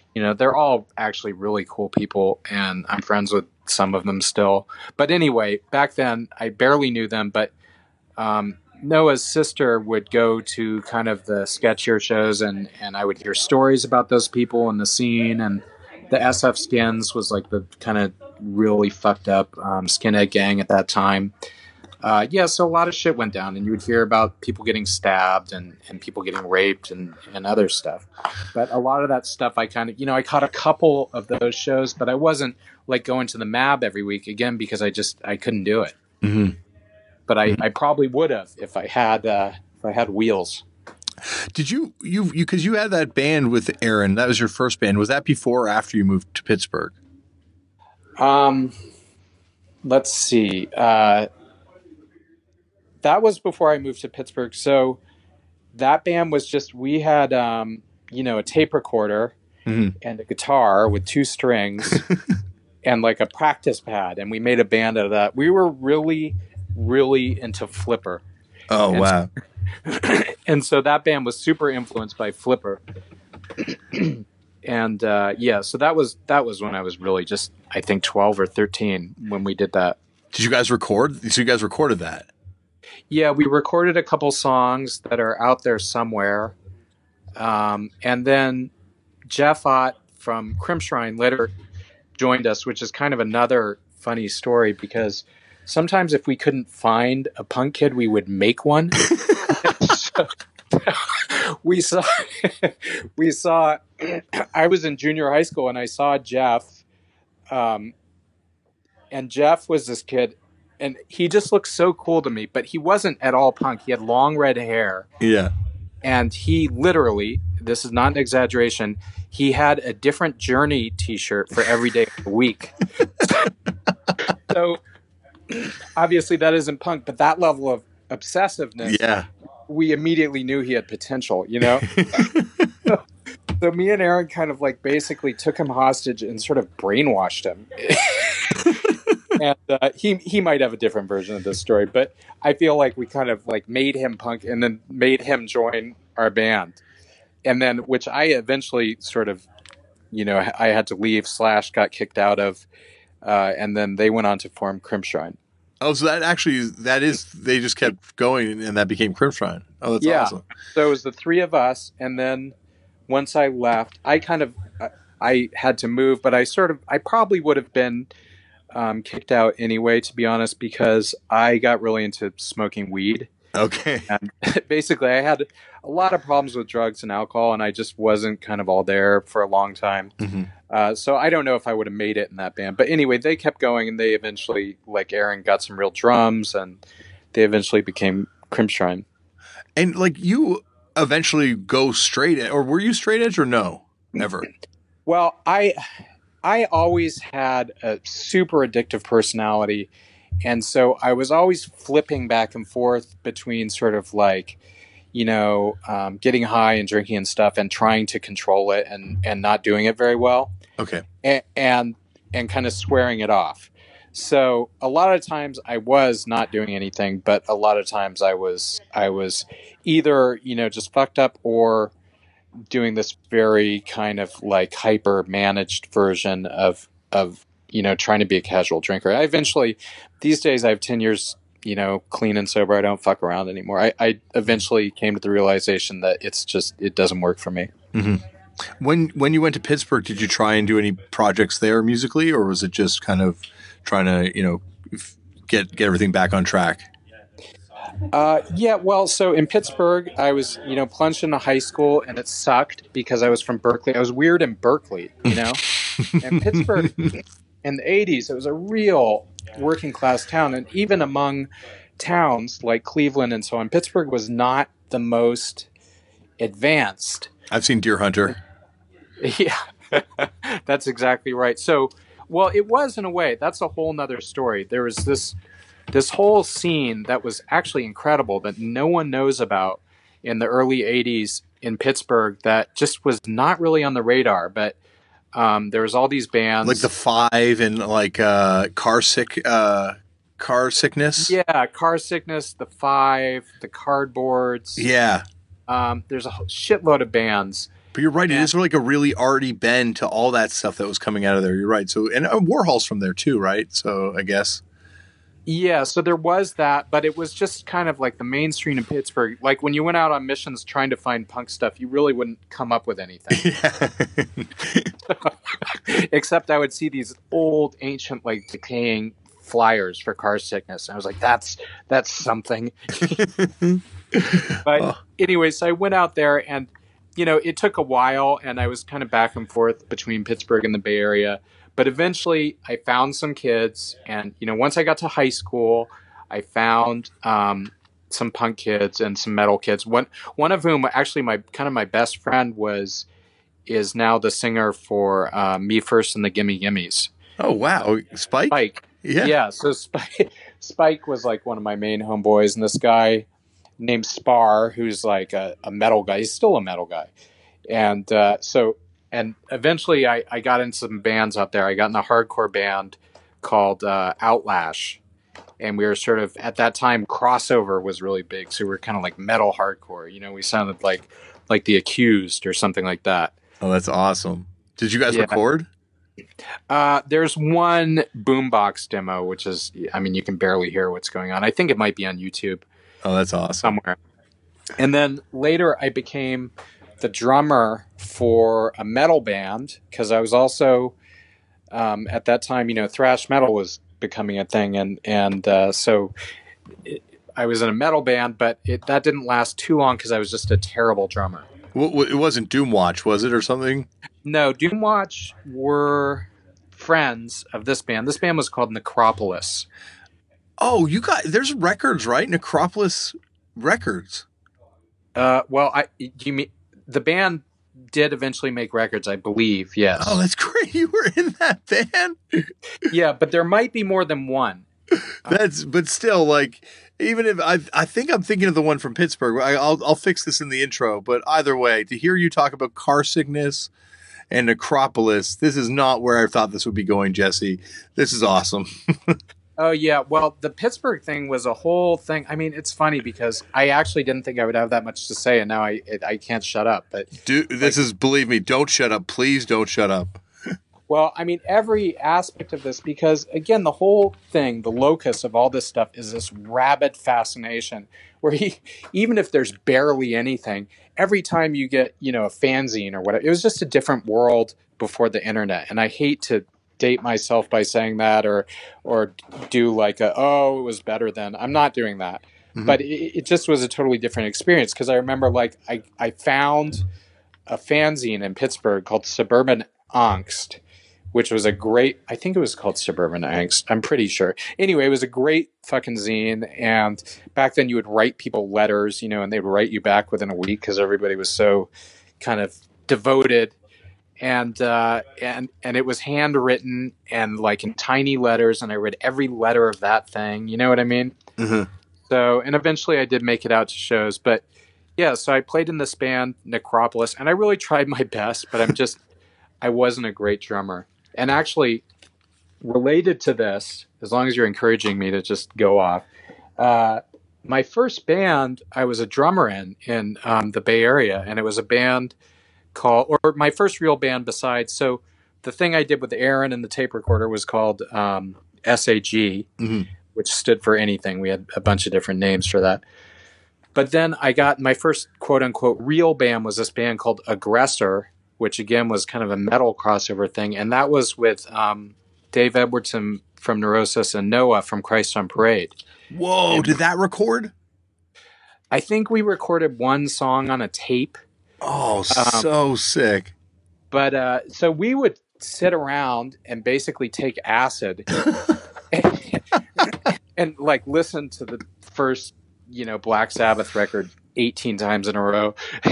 [SPEAKER 2] they're all actually really cool people, and I'm friends with some of them still. But anyway, back then I barely knew them, but Noah's sister would go to kind of the sketchier shows, and I would hear stories about those people and the scene. And the SF Skins was like the kind of really fucked up skinhead gang at that time. So a lot of shit went down, and you would hear about people getting stabbed and people getting raped and other stuff. But a lot of that stuff I kind of, I caught a couple of those shows, but I wasn't like going to the MAB every week again because I couldn't do it.
[SPEAKER 1] Mm-hmm.
[SPEAKER 2] But I probably would have if I had wheels.
[SPEAKER 1] Did you because you had that band with Aaron, that was your first band. Was that before or after you moved to Pittsburgh?
[SPEAKER 2] Let's see. That was before I moved to Pittsburgh. So that band was just, we had, a tape recorder and a guitar with 2 strings and like a practice pad. And we made a band out of that. We were really, really into Flipper.
[SPEAKER 1] Oh,
[SPEAKER 2] and
[SPEAKER 1] wow.
[SPEAKER 2] And so that band was super influenced by Flipper. And so that was when I was really just, I think, 12 or 13 when we did that.
[SPEAKER 1] Did you guys record? So you guys recorded that?
[SPEAKER 2] Yeah, we recorded a couple songs that are out there somewhere. And then Jeff Ott from Crimpshrine later joined us, which is kind of another funny story because sometimes if we couldn't find a punk kid, we would make one. So, we saw I was in junior high school and I saw Jeff, and Jeff was this kid and he just looked so cool to me, but he wasn't at all punk. He had long red hair.
[SPEAKER 1] Yeah.
[SPEAKER 2] And he literally, this is not an exaggeration, he had a different Journey t-shirt for every day of the week. So obviously that isn't punk, but that level of obsessiveness,
[SPEAKER 1] yeah,
[SPEAKER 2] we immediately knew he had potential, So me and Aaron kind of like basically took him hostage and sort of brainwashed him. And he might have a different version of this story, but I feel like we kind of like made him punk and then made him join our band. And then, which I eventually sort of, I had to leave / got kicked out of. And then they went on to form Crimpshrine.
[SPEAKER 1] Oh, so they just kept going and that became Crimpshrine. Oh, that's awesome.
[SPEAKER 2] So it was the 3 of us. And then once I left, I had to move, but I probably would have been kicked out anyway, to be honest, because I got really into smoking weed.
[SPEAKER 1] Okay.
[SPEAKER 2] And basically, I had a lot of problems with drugs and alcohol, and I just wasn't kind of all there for a long time.
[SPEAKER 1] Mm-hmm.
[SPEAKER 2] So I don't know if I would have made it in that band. But anyway, they kept going, and they eventually, like Aaron, got some real drums, and they eventually became Crimpshrine.
[SPEAKER 1] And like you eventually go straight, or were you straight edge or no? Never.
[SPEAKER 2] Well, I always had a super addictive personality. And so I was always flipping back and forth between sort of like, getting high and drinking and stuff and trying to control it and not doing it very well.
[SPEAKER 1] Okay.
[SPEAKER 2] And kind of swearing it off. So a lot of times I was not doing anything, but a lot of times I was either, just fucked up or doing this very kind of like hyper managed version of trying to be a casual drinker. I eventually, these days I have 10 years, clean and sober. I don't fuck around anymore. I eventually came to the realization that it doesn't work for me.
[SPEAKER 1] Mm-hmm. When you went to Pittsburgh, did you try and do any projects there musically, or was it just kind of trying to, get everything back on track?
[SPEAKER 2] Well, so in Pittsburgh, I was, plunged into high school and it sucked because I was from Berkeley. I was weird in Berkeley, and Pittsburgh in the 80s, it was a real working class town. And even among towns like Cleveland and so on, Pittsburgh was not the most advanced.
[SPEAKER 1] I've seen Deer Hunter.
[SPEAKER 2] Yeah, that's exactly right. So, well, it was in a way. That's a whole nother story. There was this whole scene that was actually incredible that no one knows about in the early 80s in Pittsburgh that just was not really on the radar. But there was all these bands.
[SPEAKER 1] Like the Five and like Car Sickness.
[SPEAKER 2] Yeah, Car Sickness, the Five, the Cardboards.
[SPEAKER 1] Yeah.
[SPEAKER 2] There's a shitload of bands.
[SPEAKER 1] But you're right. It is like a really arty bend to all that stuff that was coming out of there. You're right. So, and Warhol's from there too, right? So I guess.
[SPEAKER 2] Yeah, so there was that, but it was just kind of like the mainstream in Pittsburgh. Like when you went out on missions trying to find punk stuff, you really wouldn't come up with anything. Except I would see these old, ancient, like decaying flyers for Car Sickness. And I was like, that's something. But anyway, so I went out there and, it took a while and I was kind of back and forth between Pittsburgh and the Bay Area. But eventually I found some kids and, once I got to high school, I found some punk kids and some metal kids. One of whom actually my best friend is now the singer for Me First and the Gimme Gimmes.
[SPEAKER 1] Oh, wow. Spike?
[SPEAKER 2] Yeah. So Spike was like one of my main homeboys, and this guy named Spar, who's like a metal guy. He's still a metal guy. And eventually I got into some bands out there. I got in a hardcore band called Outlash. And we were sort of, at that time, crossover was really big. So we were kind of like metal hardcore. We sounded like The Accused or something like that.
[SPEAKER 1] Oh, that's awesome. Did you guys record?
[SPEAKER 2] There's one boombox demo, which is, you can barely hear what's going on. I think it might be on YouTube.
[SPEAKER 1] Oh, that's awesome.
[SPEAKER 2] Somewhere. And then later I became the drummer for a metal band because I was also, at that time, thrash metal was becoming a thing. So I was in a metal band, but that didn't last too long because I was just a terrible drummer.
[SPEAKER 1] It wasn't Doomwatch, was it, or something?
[SPEAKER 2] No, Doomwatch were friends of this band. This band was called Necropolis.
[SPEAKER 1] Oh, there's records, right? Necropolis Records.
[SPEAKER 2] You mean the band did eventually make records, I believe. Yes.
[SPEAKER 1] Oh, that's great. You were in that band.
[SPEAKER 2] Yeah, but there might be more than one.
[SPEAKER 1] But still, like, even if I think I'm thinking of the one from Pittsburgh. I'll fix this in the intro. But either way, to hear you talk about Car Sickness and Necropolis, this is not where I thought this would be going, Jesse. This is awesome.
[SPEAKER 2] Oh, yeah. Well, the Pittsburgh thing was a whole thing. It's funny because I actually didn't think I would have that much to say, and now I can't shut up. But
[SPEAKER 1] believe me, don't shut up. Please don't shut up.
[SPEAKER 2] Well, every aspect of this, because, again, the whole thing, the locus of all this stuff is this rabid fascination where even if there's barely anything, every time you get, a fanzine or whatever, it was just a different world before the internet. And I hate to date myself by saying that or do like it was better then. I'm not doing that. Mm-hmm. But it just was a totally different experience because I remember like I found a fanzine in Pittsburgh called Suburban Angst, which was I think it was called Suburban Angst. I'm pretty sure. Anyway, it was a great fucking zine. And back then you would write people letters, and they'd write you back within a week because everybody was so kind of devoted. And it was handwritten and like in tiny letters, and I read every letter of that thing. You know what I mean?
[SPEAKER 1] Mm-hmm.
[SPEAKER 2] So, and eventually I did make it out to shows, but yeah, so I played in this band, Necropolis, and I really tried my best, but I wasn't a great drummer. And actually, related to this, as long as you're encouraging me to just go off, my first band I was a drummer in the Bay Area, and it was a band or my first real band besides. So the thing I did with Aaron and the tape recorder was called SAG, mm-hmm. which stood for anything. We had a bunch of different names for that. But then I got my first quote unquote real band was this band called Aggressor, which again was kind of a metal crossover thing. And that was with Dave Edwardson from Neurosis and Noah from Christ on Parade.
[SPEAKER 1] Whoa, did that record?
[SPEAKER 2] I think we recorded one song on a tape.
[SPEAKER 1] Oh, so sick.
[SPEAKER 2] But so we would sit around and basically take acid and like listen to the first, Black Sabbath record 18 times in a row.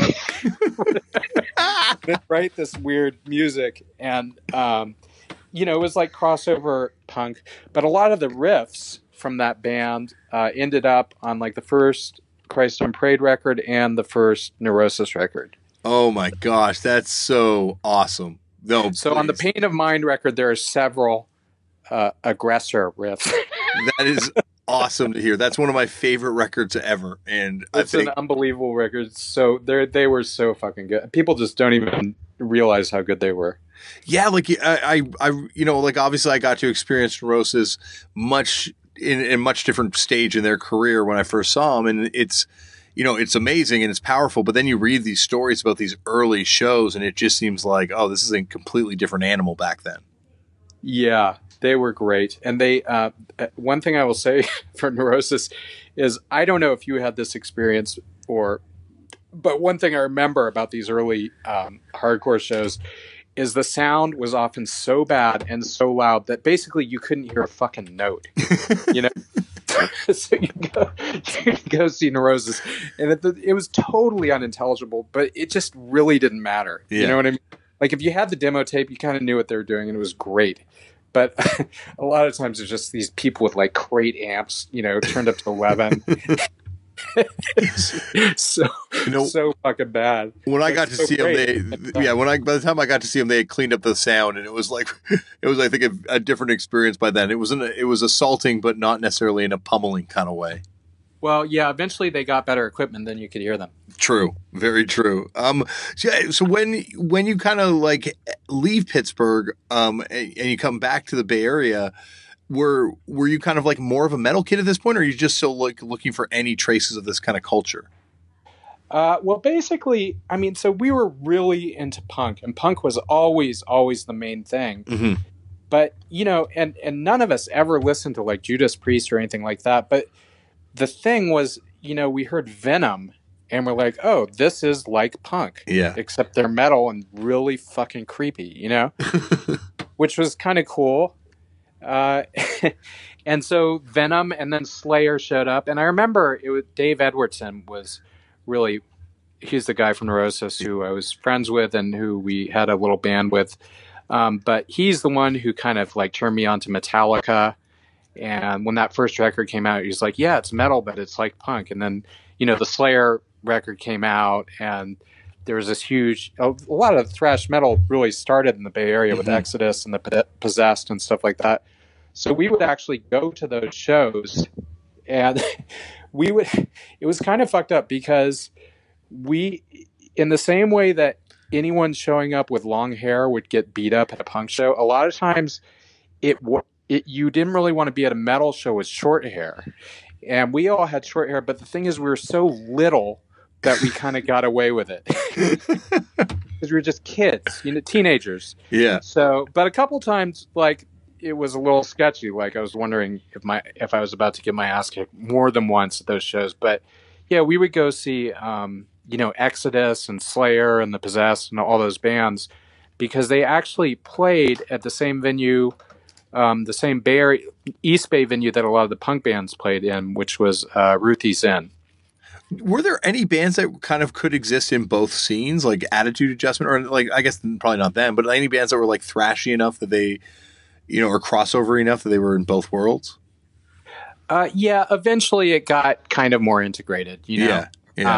[SPEAKER 2] Write this weird music. And, it was like crossover punk. But a lot of the riffs from that band ended up on like the first Christ on Parade record and the first Neurosis record.
[SPEAKER 1] Oh my gosh, that's so awesome. No,
[SPEAKER 2] so please. On the Pain of Mind record, there are several Aggressor riffs.
[SPEAKER 1] That is awesome to hear. That's one of my favorite records ever, and
[SPEAKER 2] it's an unbelievable record. So they were so fucking good. People just don't even realize how good they were.
[SPEAKER 1] Yeah, like I like obviously I got to experience Neurosis much in a much different stage in their career when I first saw them, and it's amazing and it's powerful. But then you read these stories about these early shows, and it just seems like, oh, this is a completely different animal back then.
[SPEAKER 2] Yeah, they were great. And they, one thing I will say for Neurosis is, I don't know if you had this experience but one thing I remember about these early hardcore shows is the sound was often so bad and so loud that basically you couldn't hear a fucking note, So you go see Neurosis, and it was totally unintelligible, but it just really didn't matter. Yeah. You know what I mean? Like, if you had the demo tape, you kind of knew what they were doing, and it was great. But a lot of times it's just these people with like crate amps, turned up to 11. so fucking bad.
[SPEAKER 1] When I got to see them, by the time I got to see them, they had cleaned up the sound, and it was I think a different experience by then. It was assaulting, but not necessarily in a pummeling kind of way.
[SPEAKER 2] Well, yeah, eventually they got better equipment, then you could hear them.
[SPEAKER 1] True. Very true. So when you kind of like leave Pittsburgh, and you come back to the Bay Area, were you kind of like more of a metal kid at this point, or are you just still like looking for any traces of this kind of culture?
[SPEAKER 2] Well, basically, I mean, so we were really into punk, and punk was always the main thing. Mm-hmm. But, and none of us ever listened to like Judas Priest or anything like that. But the thing was, we heard Venom, and we're like, oh, this is like punk.
[SPEAKER 1] Yeah.
[SPEAKER 2] Except they're metal and really fucking creepy, which was kind of cool. And so Venom and then Slayer showed up. And I remember Dave Edwardson was really, he's the guy from Neurosis who I was friends with and who we had a little band with. But he's the one who kind of like turned me on to Metallica. And when that first record came out, he was like, yeah, it's metal, but it's like punk. And then, the Slayer record came out, and there was this a lot of thrash metal really started in the Bay Area with Exodus and the Possessed and stuff like that. So we would actually go to those shows, and it was kind of fucked up because in the same way that anyone showing up with long hair would get beat up at a punk show, a lot of times you didn't really want to be at a metal show with short hair. And we all had short hair, but the thing is we were so little that we kind of got away with it. Because we were just kids, teenagers.
[SPEAKER 1] Yeah.
[SPEAKER 2] So, but a couple times, like, it was a little sketchy. Like, I was wondering if I was about to get my ass kicked more than once at those shows. But yeah, we would go see, Exodus and Slayer and the Possessed and all those bands because they actually played at the same venue, the same Bay Area, East Bay venue that a lot of the punk bands played in, which was Ruthie's Inn.
[SPEAKER 1] Were there any bands that kind of could exist in both scenes, like Attitude Adjustment, or like, I guess probably not them, but any bands that were like thrashy enough that they, or crossover enough that they were in both worlds?
[SPEAKER 2] Yeah, eventually it got kind of more integrated,
[SPEAKER 1] Yeah.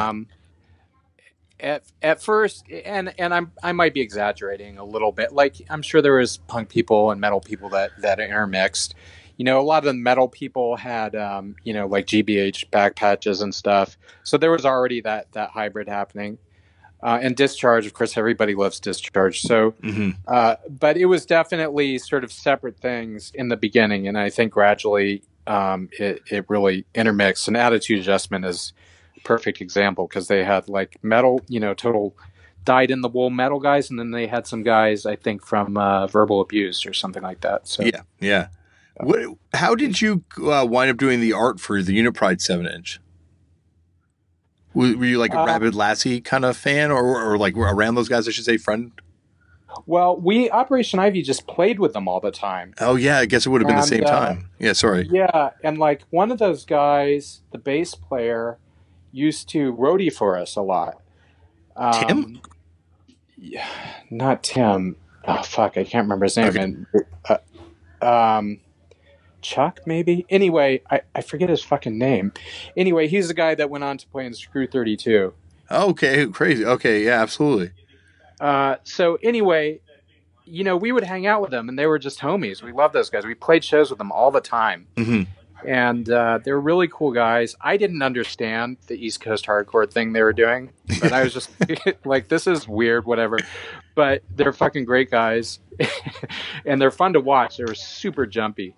[SPEAKER 2] At first, and I might be exaggerating a little bit. Like, I'm sure there was punk people and metal people that intermixed. A lot of the metal people had, like GBH back patches and stuff. So there was already that hybrid happening. And Discharge, of course, everybody loves Discharge. So, but it was definitely sort of separate things in the beginning. And I think gradually it really intermixed. And Attitude Adjustment is a perfect example because they had like metal, total dyed-in-the-wool metal guys. And then they had some guys, I think, from Verbal Abuse or something like that. So
[SPEAKER 1] Yeah. How did you wind up doing the art for the Unipride 7-inch? Were you like a Rabid Lassie kind of fan, or like around those guys, I should say, friend?
[SPEAKER 2] Well, Operation Ivy just played with them all the time.
[SPEAKER 1] Oh, yeah, I guess it would have been the same time. Yeah, sorry.
[SPEAKER 2] Yeah, and like one of those guys, the bass player, used to roadie for us a lot.
[SPEAKER 1] Tim?
[SPEAKER 2] Yeah, not Tim. Oh, fuck, I can't remember his name.
[SPEAKER 1] Okay.
[SPEAKER 2] Chuck, maybe? Anyway, I forget his fucking name. Anyway, he's the guy that went on to play in Screw 32.
[SPEAKER 1] Okay, crazy. Okay, yeah, absolutely.
[SPEAKER 2] So anyway, we would hang out with them, and they were just homies. We loved those guys. We played shows with them all the time.
[SPEAKER 1] Mm-hmm.
[SPEAKER 2] And they were really cool guys. I didn't understand the East Coast hardcore thing they were doing, but I was just like, this is weird, whatever. But they're fucking great guys, and they're fun to watch. They were super jumpy.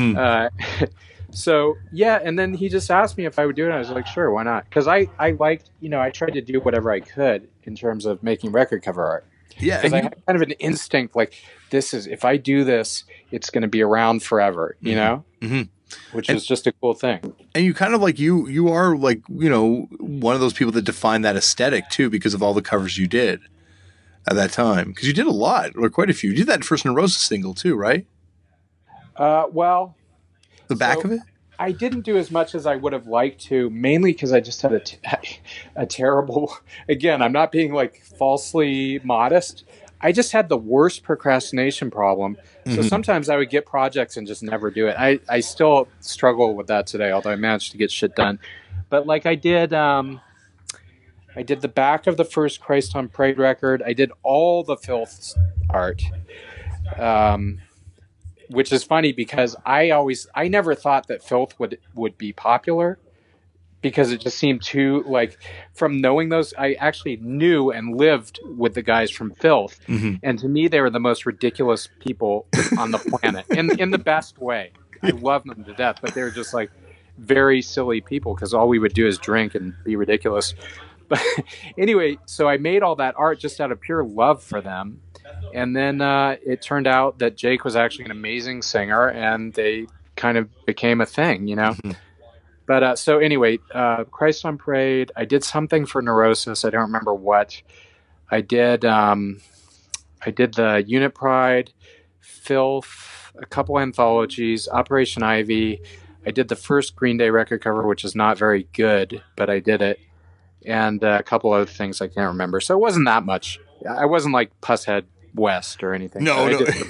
[SPEAKER 2] So, yeah, and then he just asked me if I would do it. I was like, sure, why not? Because I liked, I tried to do whatever I could in terms of making record cover art.
[SPEAKER 1] Yeah.
[SPEAKER 2] Because I had kind of an instinct, like, if I do this, it's going to be around forever, you know? Which is just a cool thing. And
[SPEAKER 1] you kind of like, you are like, one of those people that define that aesthetic too, because of all the covers you did at that time. Because you did a lot, or quite a few. You did that first Neurosis single too, right?
[SPEAKER 2] Well...
[SPEAKER 1] The back of it?
[SPEAKER 2] I didn't do as much as I would have liked to, mainly because I just had a terrible... Again, I'm not being like falsely modest. I just had the worst procrastination problem. So sometimes I would get projects and just never do it. I still struggle with that today, although I managed to get shit done. But like I did the back of the first Christ on Parade record. I did all the Filth art. Which is funny because I never thought that Filth would be popular because it just seemed too, like, from knowing those, I actually knew and lived with the guys from Filth. And to me, they were the most ridiculous people on the planet in the best way. I love them to death, but they're just like very silly people because all we would do is drink and be ridiculous. But anyway, so I made all that art just out of pure love for them. And then it turned out that Jake was actually an amazing singer, and they kind of became a thing, But so anyway, Christ on Parade, I did something for Neurosis. I don't remember what. I did the Unit Pride, Filth, a couple anthologies, Operation Ivy. I did the first Green Day record cover, which is not very good, but I did it. And a couple other things I can't remember. So it wasn't that much. I wasn't like Pusshead West or anything.
[SPEAKER 1] No.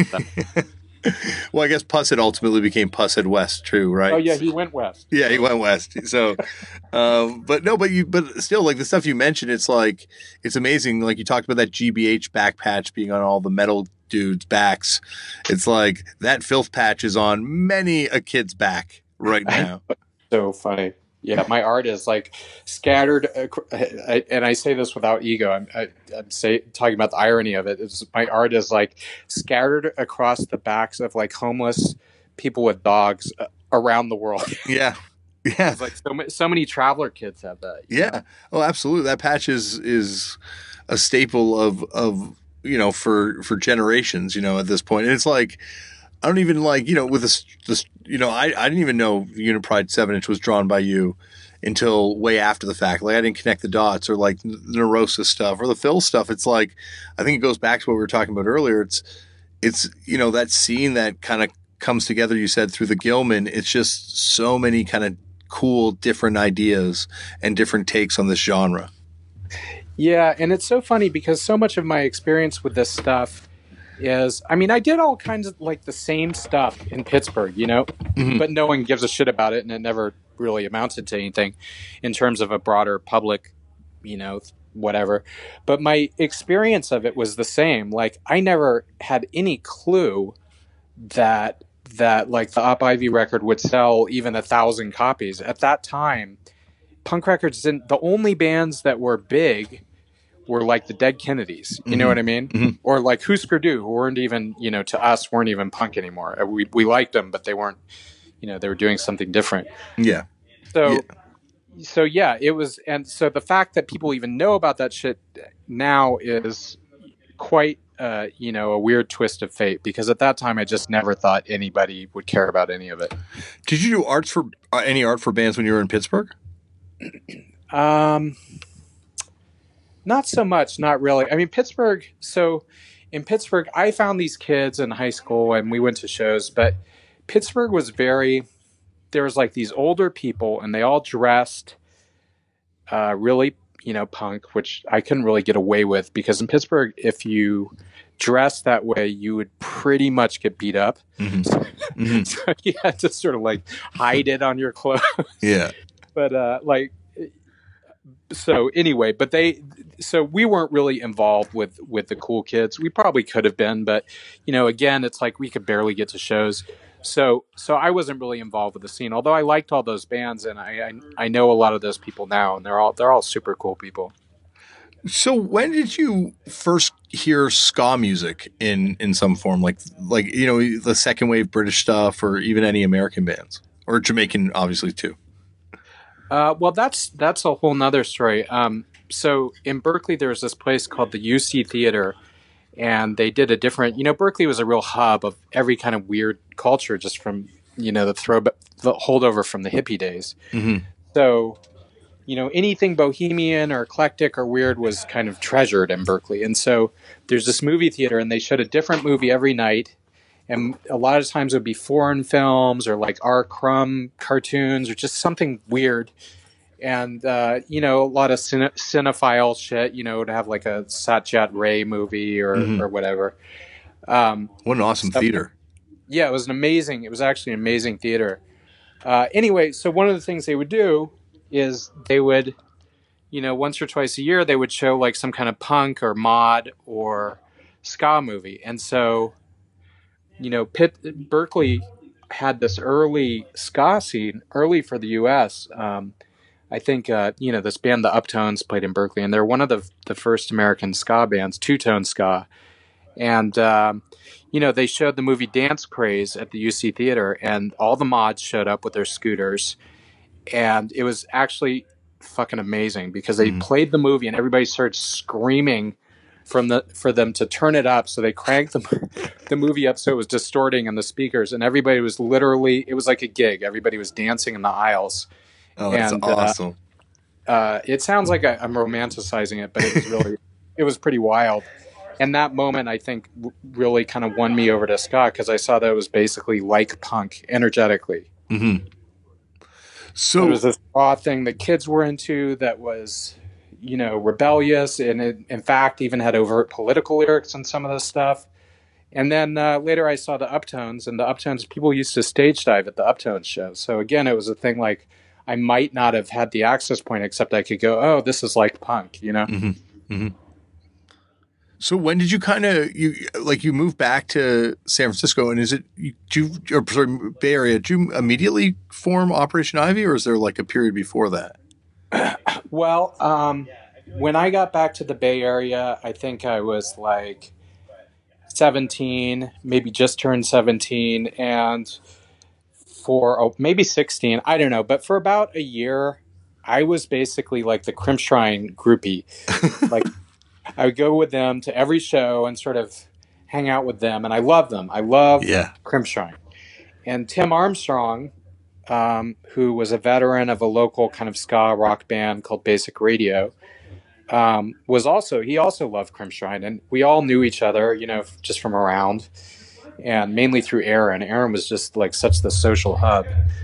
[SPEAKER 1] Well, I guess Pusshead ultimately became Pusshead West too, right?
[SPEAKER 2] Oh yeah, he went west.
[SPEAKER 1] Yeah, he went west. So, but still, like the stuff you mentioned, it's like, it's amazing. Like you talked about that GBH back patch being on all the metal dudes' backs. It's like that Filth patch is on many a kid's back right now.
[SPEAKER 2] So funny. Yeah, my art is like scattered, and I say this without ego. I'm talking about the irony of it. My art is like scattered across the backs of like homeless people with dogs around the world.
[SPEAKER 1] Yeah.
[SPEAKER 2] It's like so many traveler kids have that.
[SPEAKER 1] Yeah. Oh, absolutely. That patch is a staple of for generations. At this point, and it's like, I don't even like, with this, I didn't even know Unit Pride 7-inch was drawn by you until way after the fact. Like I didn't connect the dots, or like the Neurosis stuff or the Phil stuff. It's like, I think it goes back to what we were talking about earlier. It's that scene that kind of comes together, you said, through the Gilman. It's just so many kind of cool, different ideas and different takes on this genre.
[SPEAKER 2] Yeah. And it's so funny because so much of my experience with this stuff is, I did all kinds of like the same stuff in Pittsburgh, but no one gives a shit about it, and it never really amounted to anything in terms of a broader public, whatever. But my experience of it was the same. Like I never had any clue that like the Op Ivy record would sell even 1,000 copies. At that time, punk records didn't. The only bands that were big were like the Dead Kennedys, you know what I mean? Or like Husker Du, who weren't even, to us, weren't even punk anymore. We liked them, but they weren't, they were doing something different.
[SPEAKER 1] Yeah.
[SPEAKER 2] So yeah, it was, and so the fact that people even know about that shit now is quite, a weird twist of fate, because at that time I just never thought anybody would care about any of it.
[SPEAKER 1] Did you do any art for bands when you were in Pittsburgh?
[SPEAKER 2] Not so much, not really. Pittsburgh, so in Pittsburgh, I found these kids in high school and we went to shows, but Pittsburgh was there was like these older people and they all dressed really, punk, which I couldn't really get away with, because in Pittsburgh, if you dress that way, you would pretty much get beat up. So you had to sort of like hide it on your clothes.
[SPEAKER 1] Yeah.
[SPEAKER 2] But so anyway, so we weren't really involved with the cool kids. We probably could have been, but again, it's like we could barely get to shows. So I wasn't really involved with the scene, although I liked all those bands, and I know a lot of those people now, and they're all super cool people.
[SPEAKER 1] So when did you first hear ska music in some form, like the second wave British stuff, or even any American bands, or Jamaican, obviously too?
[SPEAKER 2] Well, that's a whole nother story. So in Berkeley, there was this place called the UC Theater, and they did a different. Berkeley was a real hub of every kind of weird culture, just from the holdover from the hippie days.
[SPEAKER 1] Mm-hmm.
[SPEAKER 2] So anything bohemian or eclectic or weird was kind of treasured in Berkeley. And so there's this movie theater, and they showed a different movie every night. And a lot of times it would be foreign films or like R. Crumb cartoons or just something weird. And, a lot of cinephile shit, to have like a Satyajit Ray movie or whatever.
[SPEAKER 1] What an awesome theater.
[SPEAKER 2] Yeah, it was actually an amazing theater. Anyway, so one of the things they would do is they would, once or twice a year, they would show like some kind of punk or mod or ska movie. And so, Berkeley had this early ska scene, early for the U.S. I think, this band, the Uptones, played in Berkeley, and they're one of the first American ska bands, two-tone ska. And, they showed the movie Dance Craze at the UC Theater, and all the mods showed up with their scooters. And it was actually fucking amazing because they played the movie and everybody started screaming for them to turn it up. So they cranked the movie up so it was distorting in the speakers, and everybody was literally, it was like a gig. Everybody was dancing in the aisles.
[SPEAKER 1] Oh, that's awesome.
[SPEAKER 2] It sounds like I'm romanticizing it, but it was pretty wild. And that moment, I think, really kind of won me over to ska because I saw that it was basically like punk energetically.
[SPEAKER 1] Mm-hmm. So
[SPEAKER 2] it was this raw thing that kids were into that was, rebellious, and it, in fact, even had overt political lyrics in some of this stuff. And then later I saw the Uptones, and the Uptones, people used to stage dive at the Uptones show. So again, it was a thing like I might not have had the access point, except I could go, oh, this is like punk,
[SPEAKER 1] Mm-hmm. Mm-hmm. So when did you you move back to San Francisco, and Bay Area? Did you immediately form Operation Ivy, or is there like a period before that?
[SPEAKER 2] Well, when I got back to the Bay Area, I think I was like 17, maybe just turned 17, and maybe 16, I don't know. But for about a year, I was basically like the Crimpshrine groupie. Like I would go with them to every show and sort of hang out with them, and I love them. I love Crimpshrine. And Tim Armstrong, who was a veteran of a local kind of ska rock band called Basic Radio, he also loved Crimpshrine, and we all knew each other, just from around, and mainly through Aaron. Aaron was just like such the social hub.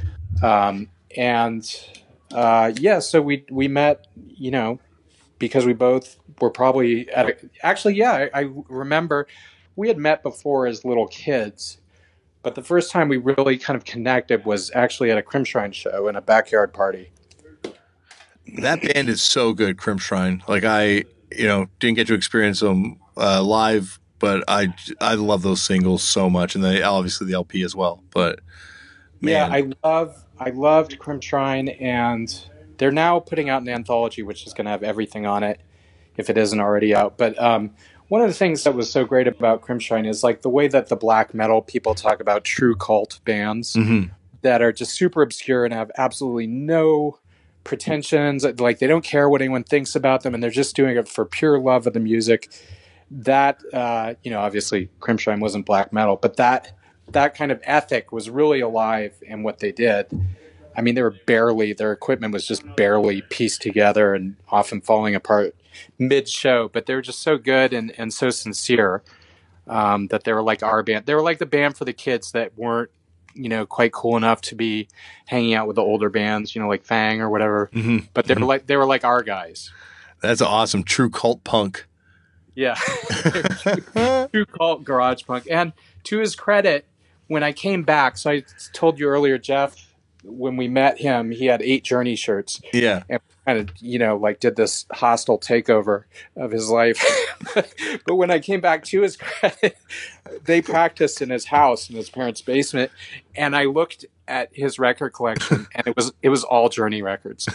[SPEAKER 2] So we met, because we both were probably I remember we had met before as little kids, but the first time we really kind of connected was actually at a Crimpshrine show in a backyard party.
[SPEAKER 1] That band is so good, Crimpshrine. Like I didn't get to experience them live, but I love those singles so much, and obviously the LP as well. But man.
[SPEAKER 2] Yeah, I loved Crimpshrine, and they're now putting out an anthology which is going to have everything on it, if it isn't already out. But one of the things that was so great about Crimpshrine is like the way that the black metal people talk about true cult bands that are just super obscure and have absolutely no pretensions. Like they don't care what anyone thinks about them, and they're just doing it for pure love of the music. That obviously Crimpshrine wasn't black metal, but that kind of ethic was really alive in what they did. I mean, their equipment was just barely pieced together and often falling apart mid-show, but they were just so good and so sincere that they were like our band. They were like the band for the kids that weren't, quite cool enough to be hanging out with the older bands, like Fang or whatever. Mm-hmm. But they were like our guys.
[SPEAKER 1] That's awesome. True cult punk.
[SPEAKER 2] Yeah. True cult garage punk. And to his credit, when I came back, so I told you earlier, Jeff, when we met him, he had 8 Journey shirts.
[SPEAKER 1] Yeah.
[SPEAKER 2] And kind of, like did this hostile takeover of his life. But when I came back to his credit, they practiced in his house in his parents' basement, and I looked at his record collection, and it was all Journey records.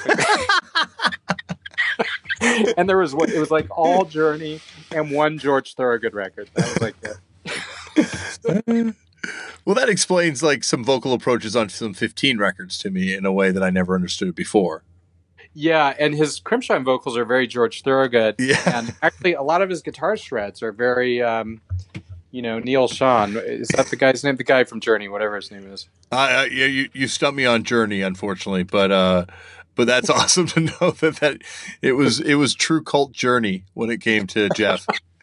[SPEAKER 2] And it was like all Journey and one George Thorogood record. That was like it.
[SPEAKER 1] Well, that explains like some vocal approaches on some 15 records to me in a way that I never understood before.
[SPEAKER 2] Yeah, and his Crimpshrine vocals are very George Thorogood.
[SPEAKER 1] Yeah.
[SPEAKER 2] And actually, a lot of his guitar shreds are very, Neil Sean. Is that the guy's name? The guy from Journey, whatever his name is.
[SPEAKER 1] You stumped me on Journey, unfortunately, but that's awesome to know that it was true cult Journey when it came to Jeff.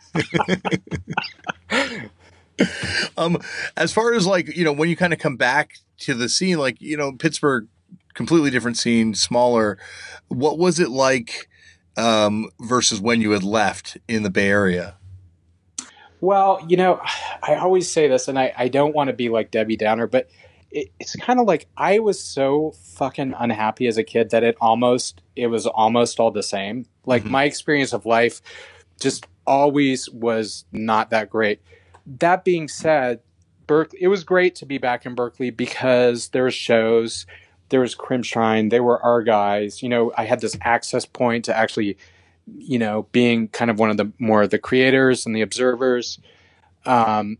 [SPEAKER 1] As far as like, when you kind of come back to the scene, like, Pittsburgh, completely different scene, smaller. What was it like versus when you had left in the Bay Area?
[SPEAKER 2] Well, I always say this, and I don't want to be like Debbie Downer, but it's kind of like I was so fucking unhappy as a kid that it was almost all the same. Like my experience of life just always was not that great. That being said, Berkeley, it was great to be back in Berkeley because there were shows, there was Crimpshrine, they were our guys. I had this access point to actually, being kind of one of the creators and the observers. And,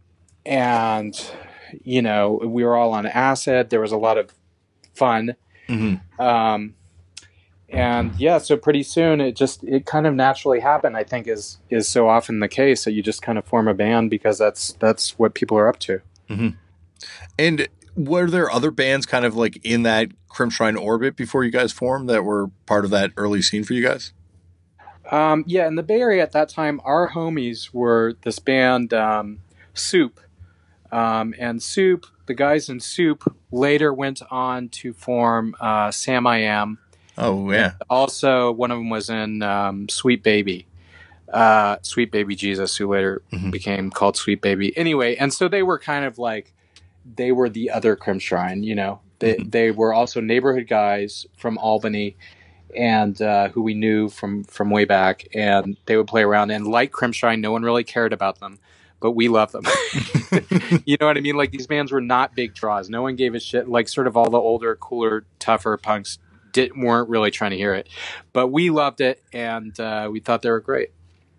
[SPEAKER 2] we were all on acid. There was a lot of fun. Mm-hmm. And yeah, so pretty soon it kind of naturally happened, I think is so often the case that you just kind of form a band because that's what people are up to.
[SPEAKER 1] Mm-hmm. And were there other bands kind of like in that Crimpshrine orbit before you guys formed that were part of that early scene for you guys?
[SPEAKER 2] Yeah, in the Bay Area at that time, our homies were this band, Soup. And Soup, the guys in Soup later went on to form Sam I Am.
[SPEAKER 1] Oh, yeah.
[SPEAKER 2] And also, one of them was in Sweet Baby Jesus, who later became called Sweet Baby. Anyway, and so they were kind of like, they were the other Crimpshrine, They were also neighborhood guys from Albany and who we knew from way back. And they would play around. And like Crimpshrine, no one really cared about them, but we loved them. You know what I mean? Like these bands were not big draws. No one gave a shit. Like sort of all the older, cooler, tougher punks weren't really trying to hear it, but we loved it, and we thought they were great.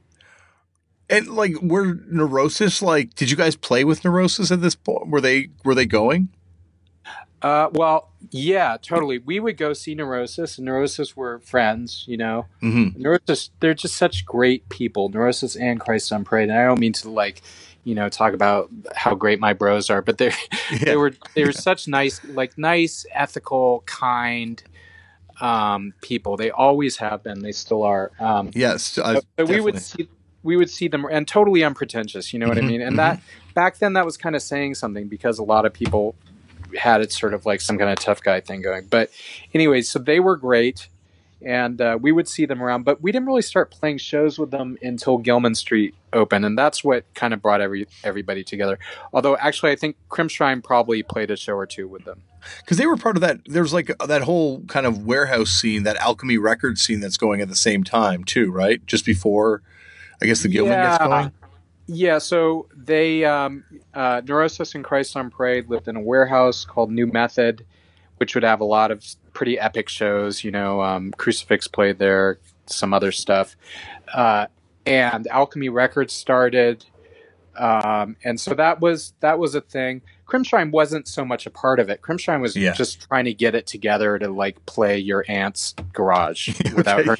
[SPEAKER 1] And like, were Neurosis, like, did you guys play with Neurosis at this point? Were they going?
[SPEAKER 2] Well, yeah, totally. We would go see Neurosis, and Neurosis were friends, Neurosis, they're just such great people, Neurosis and Christ on Parade. And I don't mean to like, talk about how great my bros are, but they were such nice, ethical, kind, people. They always have been. They still are.
[SPEAKER 1] Yes.
[SPEAKER 2] So we would see them, and totally unpretentious. You know what I mean? And that back then, that was kind of saying something because a lot of people had it sort of like some kind of tough guy thing going. But anyway, so they were great, and we would see them around. But we didn't really start playing shows with them until Gilman Street opened, and that's what kind of brought everybody together. Although, actually, I think Crimpshrine probably played a show or two with them.
[SPEAKER 1] Because they were part of that. There's like that whole kind of warehouse scene, that Alchemy Records scene that's going at the same time too, right? Just before, I guess, the Gilman gets going.
[SPEAKER 2] Yeah, so they, Neurosis and Christ on Parade lived in a warehouse called New Method, which would have a lot of pretty epic shows. Crucifix played there, some other stuff. And Alchemy Records started. And so that was a thing. Crimpshrine wasn't so much a part of it. Crimpshrine was just trying to get it together to like play your aunt's garage without her.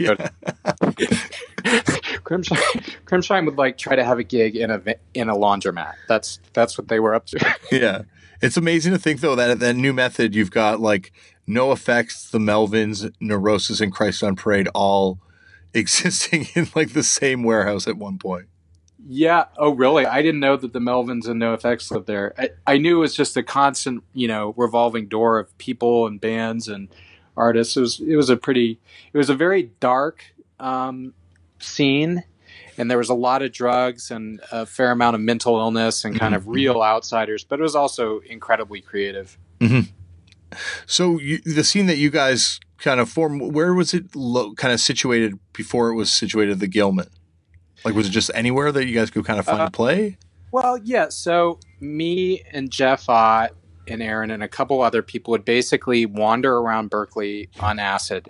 [SPEAKER 2] Crimpshrine would like try to have a gig in a laundromat. That's what they were up to.
[SPEAKER 1] Yeah, it's amazing to think though that New Method, you've got like NoFX, the Melvins, Neurosis, and Christ on Parade all existing in like the same warehouse at one point.
[SPEAKER 2] Yeah. Oh, really? I didn't know that the Melvins and NoFX lived there. I knew it was just a constant, revolving door of people and bands and artists. It was a very dark scene, and there was a lot of drugs and a fair amount of mental illness and kind of real outsiders. But it was also incredibly creative.
[SPEAKER 1] Mm-hmm. So the scene that you guys kind of formed, where was it kind of situated before it was situated at the Gilman? Like, was it just anywhere that you guys could kind of find to play?
[SPEAKER 2] Well, yeah. So me and Jeff Ott and Aaron and a couple other people would basically wander around Berkeley on acid,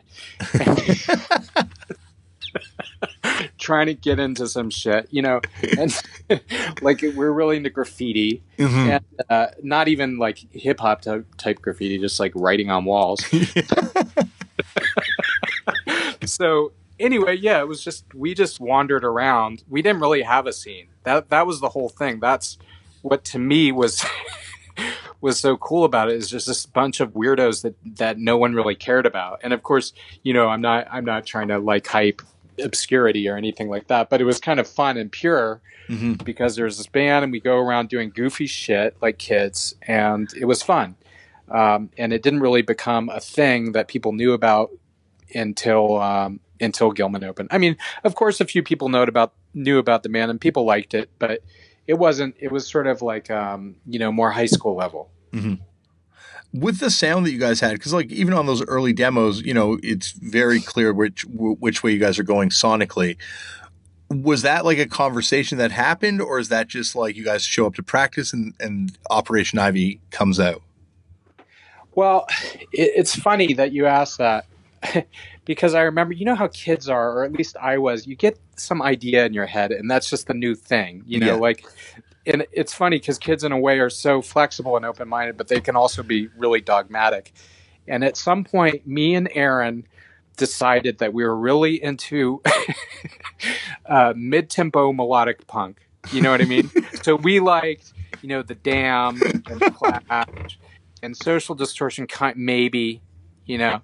[SPEAKER 2] trying to get into some shit, and like we're really into graffiti, and not even like hip hop type graffiti, just like writing on walls. So anyway, yeah, it was we just wandered around. We didn't really have a scene. That was the whole thing. That's what to me was so cool about it, is just this bunch of weirdos that no one really cared about. And of course, I'm not trying to like hype obscurity or anything like that, but it was kind of fun and pure because there's this band and we go around doing goofy shit like kids, and it was fun. And it didn't really become a thing that people knew about until Gilman opened. I mean, of course, a few people knew about the band and people liked it, but it wasn't. It was sort of like more high school level.
[SPEAKER 1] Mm-hmm. With the sound that you guys had, because like even on those early demos, it's very clear which way you guys are going sonically. Was that like a conversation that happened, or is that just like you guys show up to practice and Operation Ivy comes out?
[SPEAKER 2] Well, it's funny that you asked that. Because I remember, how kids are, or at least I was, you get some idea in your head and that's just the new thing, and it's funny because kids in a way are so flexible and open-minded, but they can also be really dogmatic. And at some point, me and Aaron decided that we were really into mid-tempo melodic punk. You know what I mean? So we liked, The Damned and The Clash and Social Distortion, maybe. We were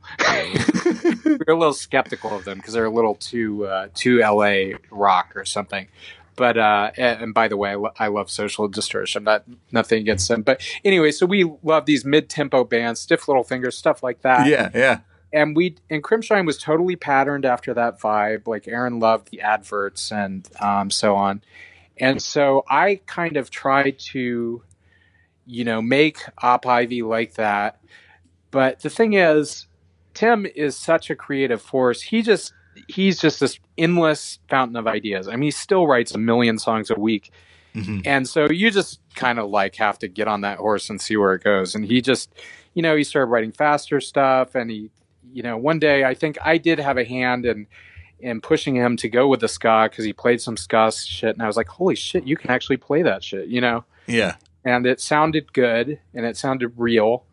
[SPEAKER 2] a little skeptical of them because they're a little too LA rock or something. But and by the way, I love Social Distortion. Nothing against them. But anyway, so we love these mid-tempo bands, Stiff Little Fingers, stuff like that.
[SPEAKER 1] Yeah.
[SPEAKER 2] And Crimpshrine was totally patterned after that vibe. Like Aaron loved the adverts and so on. And so I kind of tried to, make Op Ivy like that. But the thing is, Tim is such a creative force. He's just this endless fountain of ideas. I mean, he still writes 1 million songs a week. Mm-hmm. And so you just kind of like have to get on that horse and see where it goes. And he just, he started writing faster stuff. And he, one day I think I did have a hand in pushing him to go with the ska because he played some ska shit. And I was like, holy shit, you can actually play that shit,
[SPEAKER 1] Yeah.
[SPEAKER 2] And it sounded good and it sounded real.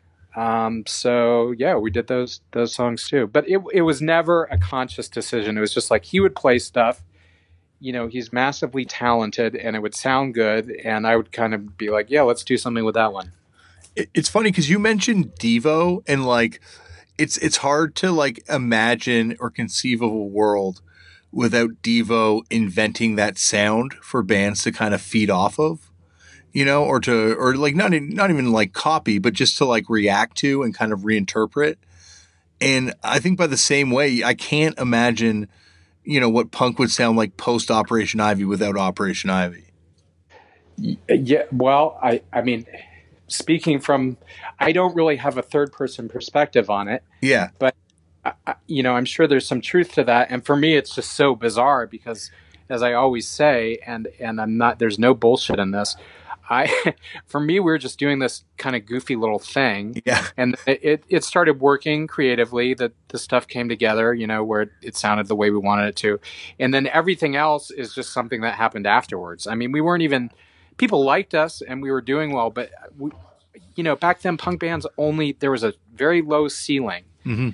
[SPEAKER 2] So yeah, we did those songs too, but it was never a conscious decision. It was just like, he would play stuff, he's massively talented and it would sound good. And I would kind of be like, yeah, let's do something with that one.
[SPEAKER 1] It's funny because you mentioned Devo and like, it's hard to like imagine or conceive of a world without Devo inventing that sound for bands to kind of feed off of. Or like not even like copy, but just to like react to and kind of reinterpret. And I think by the same way, I can't imagine, what punk would sound like post Operation Ivy without Operation Ivy.
[SPEAKER 2] Yeah. Well, I mean, speaking from, I don't really have a third person perspective on it.
[SPEAKER 1] Yeah.
[SPEAKER 2] But, I'm sure there's some truth to that. And for me, it's just so bizarre because, as I always say, and there's no bullshit in this. For me, we were just doing this kind of goofy little thing.
[SPEAKER 1] Yeah.
[SPEAKER 2] And it started working creatively, that the stuff came together, where it sounded the way we wanted it to. And then everything else is just something that happened afterwards. I mean, we weren't even, people liked us and we were doing well, but back then punk bands there was a very low ceiling. Mm-hmm.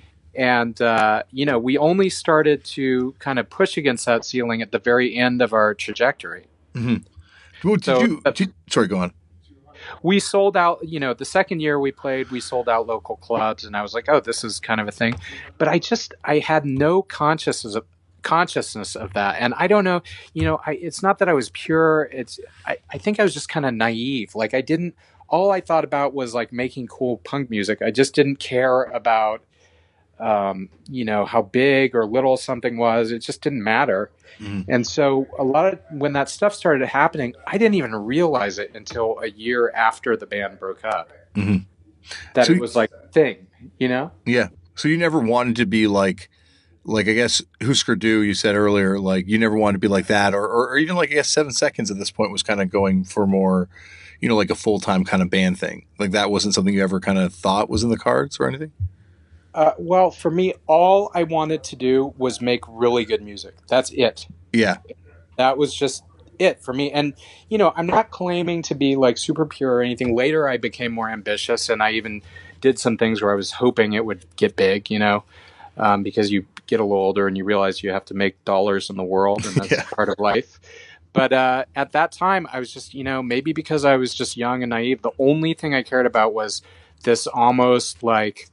[SPEAKER 2] And, we only started to kind of push against that ceiling at the very end of our trajectory.
[SPEAKER 1] Mm-hmm. Well, sorry, go on.
[SPEAKER 2] We sold out, the second year we played, we sold out local clubs, and I was like, oh, this is kind of a thing. But I had no consciousness of that. And I don't know, it's not that I was pure. I think I was just kind of naive. Like all I thought about was like making cool punk music. I just didn't care about, how big or little something was. It just didn't matter. Mm-hmm. And so when that stuff started happening, I didn't even realize it until a year after the band broke up. Mm-hmm. It was like thing, you know?
[SPEAKER 1] Yeah. So you never wanted to be like I guess Husker Du, you said earlier, like you never wanted to be like that, or even like I guess 7 Seconds at this point was kind of going for more, like a full-time kind of band thing. Like that wasn't something you ever kind of thought was in the cards or anything?
[SPEAKER 2] Well, for me, all I wanted to do was make really good music. That's it.
[SPEAKER 1] Yeah.
[SPEAKER 2] That was just it for me. And, I'm not claiming to be like super pure or anything. Later, I became more ambitious, and I even did some things where I was hoping it would get big, because you get a little older and you realize you have to make dollars in the world, and that's part of life. But at that time, I was just, maybe because I was just young and naive, the only thing I cared about was this almost like,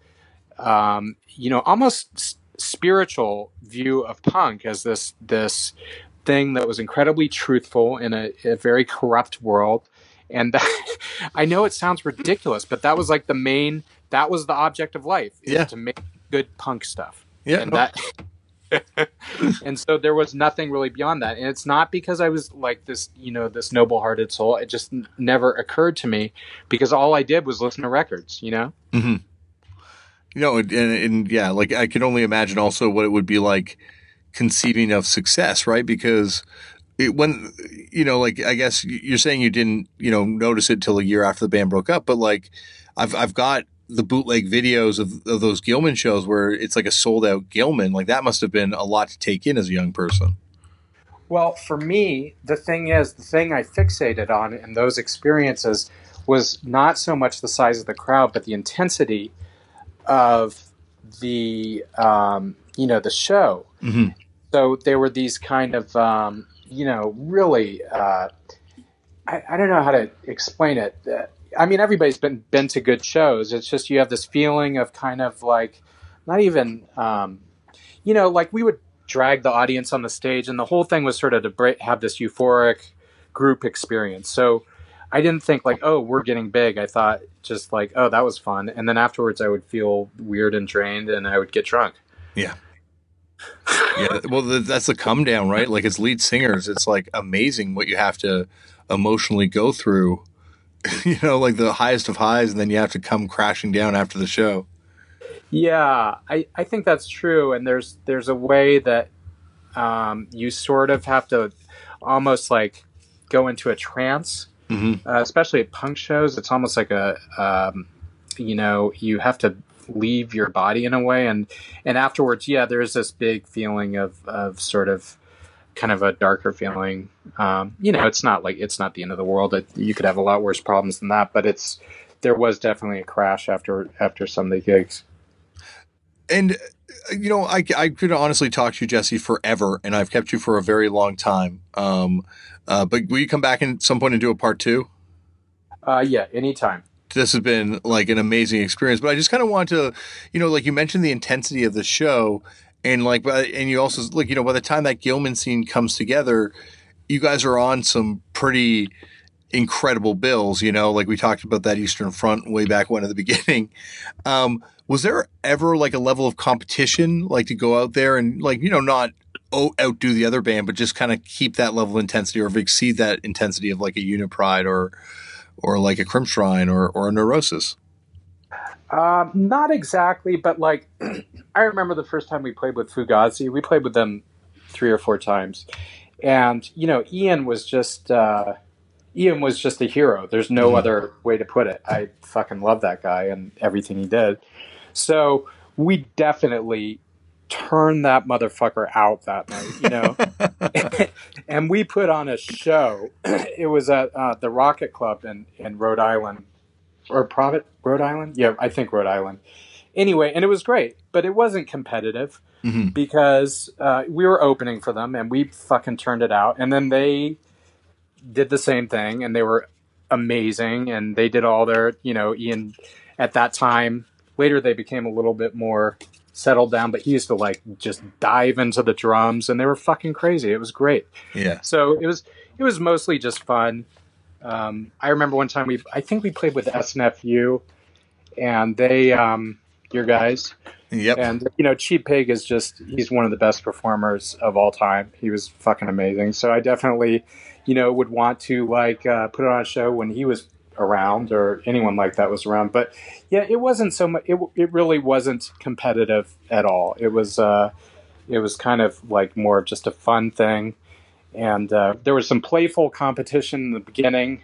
[SPEAKER 2] almost spiritual view of punk as this thing that was incredibly truthful in a very corrupt world. And I know it sounds ridiculous, but that was like that was the object of life, is to make good punk stuff.
[SPEAKER 1] Yeah.
[SPEAKER 2] And and so there was nothing really beyond that. And it's not because I was like this, this noble-hearted soul. It just never occurred to me, because all I did was listen to records,
[SPEAKER 1] Mm-hmm. And yeah, like I could only imagine also what it would be like conceiving of success, right? Because when, like, I guess you're saying you didn't, notice it till a year after the band broke up, but like I've got the bootleg videos of those Gilman shows where it's like a sold out Gilman. Like that must have been a lot to take in as a young person.
[SPEAKER 2] Well, for me, the thing I fixated on in those experiences was not so much the size of the crowd, but the intensity of the, the show.
[SPEAKER 1] Mm-hmm.
[SPEAKER 2] So there were these kind of, really, I don't know how to explain it. I mean, everybody's been to good shows. It's just you have this feeling of kind of like, not even, like we would drag the audience on the stage, and the whole thing was sort of to have this euphoric group experience. So I didn't think like, oh, we're getting big. I thought just like, oh, that was fun. And then afterwards I would feel weird and drained, and I would get drunk.
[SPEAKER 1] Yeah. Yeah. Well, that's the come down, right? Like as lead singers, it's like amazing what you have to emotionally go through, like the highest of highs, and then you have to come crashing down after the show.
[SPEAKER 2] Yeah, I think that's true. And there's a way that you sort of have to almost like go into a trance, especially at punk shows. It's almost like you have to leave your body in a way. And afterwards, there's this big feeling of sort of kind of a darker feeling. It's not the end of the world. You could have a lot worse problems than that, but there was definitely a crash after some of the gigs.
[SPEAKER 1] And, I could honestly talk to you, Jesse, forever, and I've kept you for a very long time. But will you come back at some point and do a part 2?
[SPEAKER 2] Yeah, anytime.
[SPEAKER 1] This has been like an amazing experience, but I just kind of want to, like you mentioned the intensity of the show, and you also, like, by the time that Gilman scene comes together, you guys are on some pretty incredible bills, like we talked about that Eastern Front way back when at the beginning. Was there ever like a level of competition, like to go out there and like, not outdo the other band, but just kind of keep that level of intensity or exceed that intensity of like a Unipride or like a Crimpshrine or a Neurosis?
[SPEAKER 2] Not exactly, but like I remember the first time we played with Fugazi. We played with them 3 or 4 times, and Ian was just a hero. There's no other way to put it. I fucking love that guy and everything he did. So we definitely turned that motherfucker out that night, and we put on a show. It was at the Rocket Club in Rhode Island, or Providence, Rhode Island? Yeah, I think Rhode Island. Anyway, and it was great, but it wasn't competitive because we were opening for them, and we fucking turned it out. And then they did the same thing, and they were amazing, and they did all their, Ian at that time. Later, they became a little bit more settled down, but he used to like just dive into the drums, and they were fucking crazy. It was great.
[SPEAKER 1] Yeah.
[SPEAKER 2] So it was mostly just fun. I remember one time I think we played with SNFU, and they, your guys.
[SPEAKER 1] Yep.
[SPEAKER 2] And, Cheap Pig he's one of the best performers of all time. He was fucking amazing. So I definitely, would want to like, put on a show when he was around or anyone like that was around. But yeah, it wasn't so much. It really wasn't competitive at all. It was kind of like more of just a fun thing, and there was some playful competition in the beginning,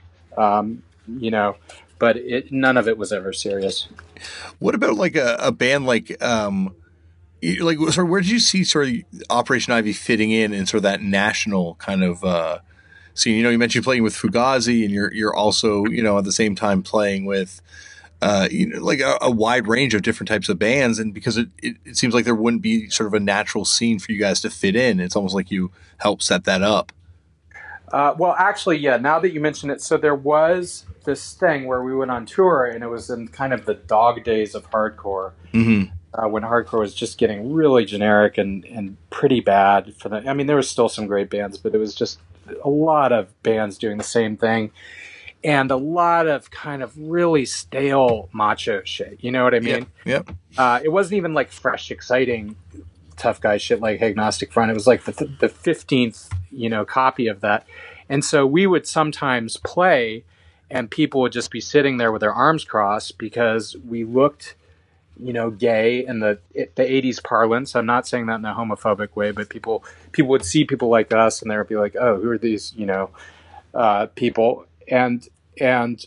[SPEAKER 2] but none of it was ever serious.
[SPEAKER 1] What about like a band like sort of where did you see sort of Operation Ivy fitting in sort of that national kind of scene? You mentioned playing with Fugazi, and you're also at the same time playing with like a wide range of different types of bands, and because it seems like there wouldn't be sort of a natural scene for you guys to fit in. It's almost like you helped set that up.
[SPEAKER 2] Well, actually, yeah. Now that you mention it, so there was this thing where we went on tour, and it was in kind of the dog days of hardcore.
[SPEAKER 1] Mm-hmm.
[SPEAKER 2] When hardcore was just getting really generic and pretty bad for the. I mean, there was still some great bands, but it was just a lot of bands doing the same thing, and a lot of kind of really stale macho shit. You know what I mean?
[SPEAKER 1] Yep.
[SPEAKER 2] It wasn't even like fresh, exciting, tough guy shit like Agnostic Front. It was like the 15th, copy of that, and so we would sometimes play, and people would just be sitting there with their arms crossed because we looked gay in the 80s parlance. I'm not saying that in a homophobic way, but people would see people like us and they would be like, oh, who are these, people? And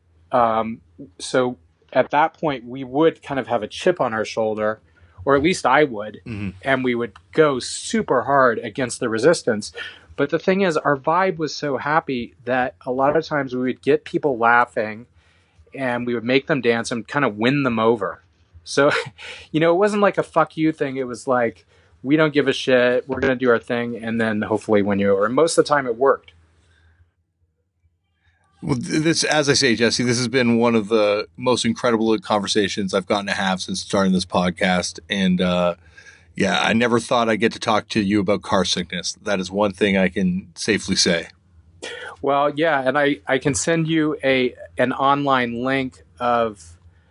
[SPEAKER 2] so at that point we would kind of have a chip on our shoulder, or at least I would,
[SPEAKER 1] mm-hmm.
[SPEAKER 2] and we would go super hard against the resistance. But the thing is, our vibe was so happy that a lot of times we would get people laughing and we would make them dance and kind of win them over. So, it wasn't like a fuck you thing. It was like, we don't give a shit. We're going to do our thing and then hopefully win you over. And most of the time it worked.
[SPEAKER 1] Well, this, as I say, Jesse, this has been one of the most incredible conversations I've gotten to have since starting this podcast. And, I never thought I'd get to talk to you about car sickness. That is one thing I can safely say.
[SPEAKER 2] Well, yeah. And I can send you an online link of,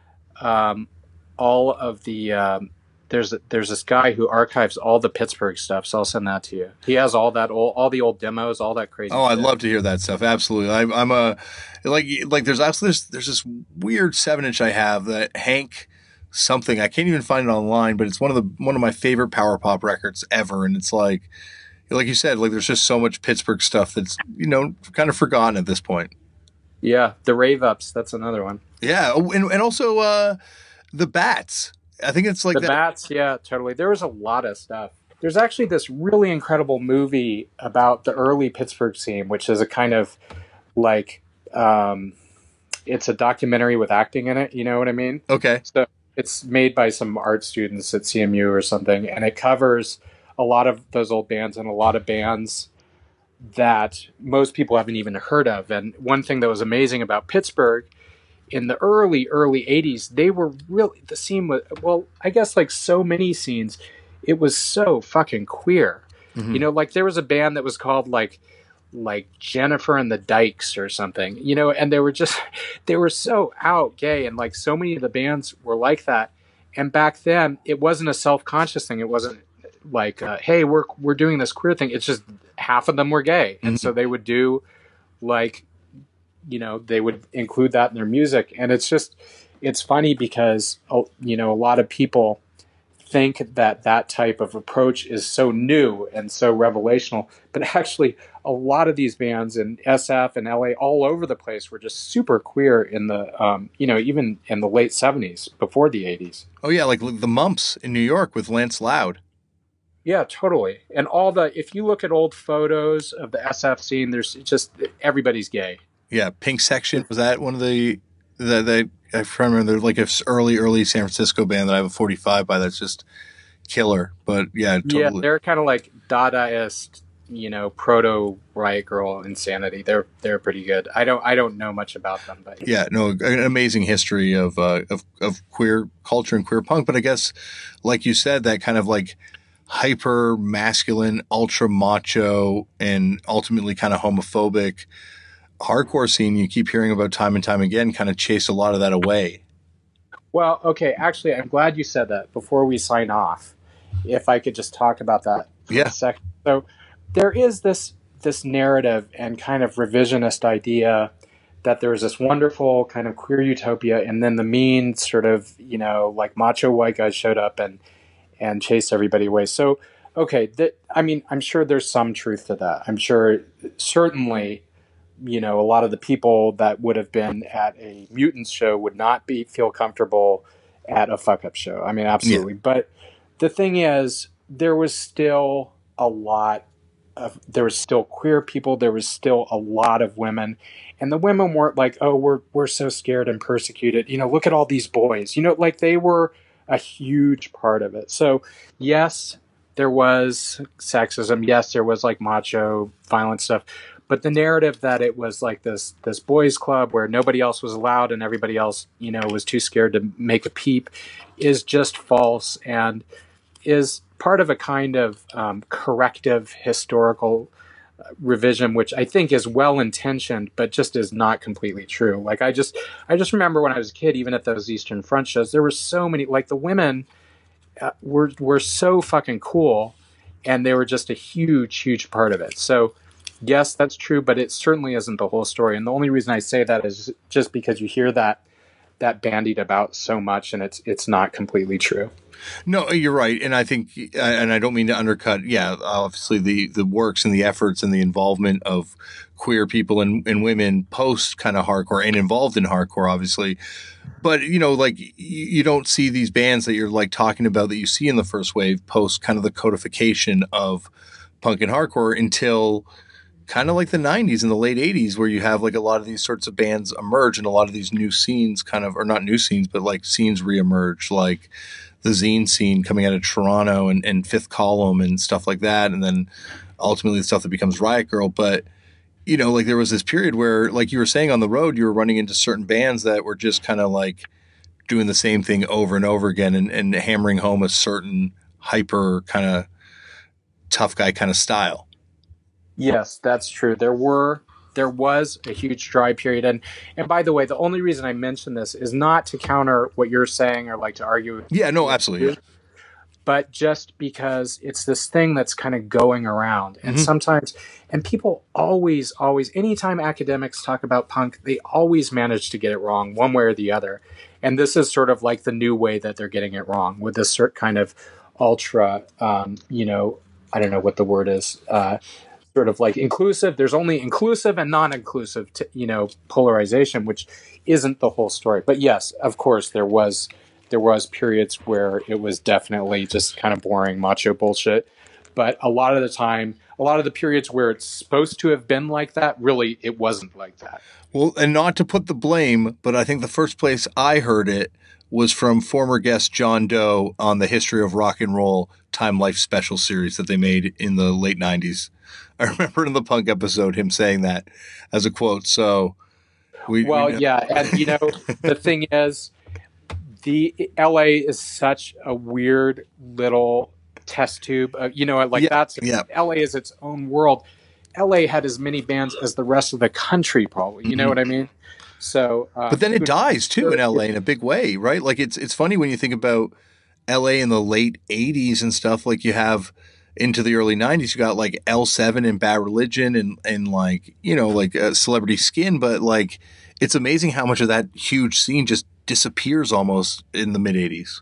[SPEAKER 2] all of the there's this guy who archives all the Pittsburgh stuff, so I'll send that to you. He has all the old demos, all that crazy
[SPEAKER 1] stuff.
[SPEAKER 2] I'd
[SPEAKER 1] love to hear that stuff. Absolutely. I'm a like there's this weird 7-inch I have that Hank something, I can't even find it online, but it's one of my favorite power pop records ever, and it's like you said, like there's just so much Pittsburgh stuff that's kind of forgotten at this point.
[SPEAKER 2] Yeah, the Rave Ups, that's another one.
[SPEAKER 1] Yeah, and also the Bats. I think it's like
[SPEAKER 2] the Bats. Yeah, totally. There was a lot of stuff. There's actually this really incredible movie about the early Pittsburgh scene, which is a kind of like, it's a documentary with acting in it. You know what I mean?
[SPEAKER 1] Okay.
[SPEAKER 2] So it's made by some art students at CMU or something, and it covers a lot of those old bands and a lot of bands that most people haven't even heard of. And one thing that was amazing about Pittsburgh in the early 80s, they were really, the scene was, well, I guess like so many scenes, it was so fucking queer.
[SPEAKER 1] Mm-hmm.
[SPEAKER 2] Like there was a band that was called like Jennifer and the Dykes or something, and they were so out gay, and like so many of the bands were like that. And back then it wasn't a self-conscious thing. It wasn't like, hey, we're doing this queer thing. It's just half of them were gay. And so they would do like, they would include that in their music. And it's funny because, a lot of people think that type of approach is so new and so revelational, but actually a lot of these bands in SF and LA all over the place were just super queer in the, even in the late 70s, before the 80s.
[SPEAKER 1] Oh yeah. Like the Mumps in New York with Lance Loud.
[SPEAKER 2] Yeah, totally. And if you look at old photos of the SF scene, there's just, everybody's gay.
[SPEAKER 1] Yeah, Pink Section, was that one of the I remember they're like an early San Francisco band that I have a 45 by that's just killer. But yeah, totally.
[SPEAKER 2] Yeah, they're kind of like Dadaist, proto Riot Girl Insanity. They're pretty good. I don't know much about them, but
[SPEAKER 1] yeah, no, an amazing history of queer culture and queer punk. But I guess, like you said, that kind of like hyper masculine, ultra macho, and ultimately kind of homophobic hardcore scene you keep hearing about time and time again kind of chased a lot of that away.
[SPEAKER 2] Well, okay, actually, I'm glad you said that. Before we sign off, if I could just talk about that for a second. So there is this narrative and kind of revisionist idea that there was this wonderful kind of queer utopia, and then the mean sort of, like macho white guys showed up and chased everybody away. So, okay, I'm sure there's some truth to that. I'm sure certainly, a lot of the people that would have been at a Mutants show would not feel comfortable at a fuck up show. I mean, absolutely. Yeah. But the thing is, there was still queer people. There was still a lot of women, and the women weren't like, oh, we're so scared and persecuted. Look at all these boys, like they were a huge part of it. So yes, there was sexism. Yes, there was like macho violent stuff, but the narrative that it was like this boys club where nobody else was allowed and everybody else, was too scared to make a peep is just false and is part of a kind of corrective historical revision, which I think is well-intentioned, but just is not completely true. Like I just remember when I was a kid, even at those Eastern Front shows, there were so many, like the women were so fucking cool, and they were just a huge, huge part of it. So yes, that's true, but it certainly isn't the whole story. And the only reason I say that is just because you hear that bandied about so much, and it's not completely true.
[SPEAKER 1] No, you're right. And I think, and I don't mean to undercut, obviously the works and the efforts and the involvement of queer people and women post kind of hardcore and involved in hardcore, obviously. But, like you don't see these bands that you're like talking about that you see in the first wave post kind of the codification of punk and hardcore until kind of like the 90s and the late 80s, where you have like a lot of these sorts of bands emerge and a lot of these new scenes or not new scenes, but like scenes reemerge, like the zine scene coming out of Toronto and Fifth Column and stuff like that. And then ultimately the stuff that becomes Riot Grrrl. But, like there was this period where, like you were saying, on the road, you were running into certain bands that were just kind of like doing the same thing over and over again and hammering home a certain hyper kind of tough guy kind of style.
[SPEAKER 2] Yes, that's true. There was a huge dry period. And by the way, the only reason I mention this is not to counter what you're saying or like to argue.
[SPEAKER 1] Yeah, no, absolutely.
[SPEAKER 2] You, but just because it's this thing that's kind of going around. And sometimes, and people always, anytime academics talk about punk, they always manage to get it wrong one way or the other. And this is sort of like the new way that they're getting it wrong with this certain kind of ultra, I don't know what the word is, sort of like inclusive. There's only inclusive and non-inclusive, polarization, which isn't the whole story. But yes, of course, there was periods where it was definitely just kind of boring macho bullshit. But a lot of the time, a lot of the periods where it's supposed to have been like that, really, it wasn't like that.
[SPEAKER 1] Well, and not to put the blame, but I think the first place I heard it was from former guest John Doe on the History of Rock and Roll Time Life special series that they made in the late 90s. I remember in the punk episode him saying that as a quote. So
[SPEAKER 2] yeah. And, the thing is, the LA is such a weird little test tube. LA is its own world. LA had as many bands as the rest of the country, probably. You know what I mean? So,
[SPEAKER 1] but then it dies too in LA in a big way, right? Like it's funny when you think about LA in the late 80s and stuff. Like you have into the early 90s, you got like L7 and Bad Religion and like Celebrity Skin, but like it's amazing how much of that huge scene just disappears almost in the mid 80s.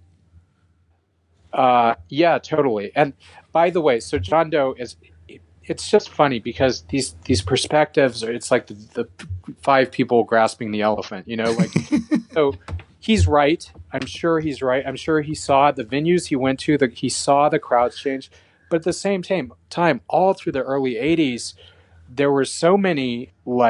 [SPEAKER 2] Yeah, totally. And by the way, so John Doe it's just funny because these perspectives it's like the five people grasping the elephant, so he's right. I'm sure he's right. I'm sure he saw the venues he went to, he saw the crowds change. But at the same time, all through the early 80s, there were so many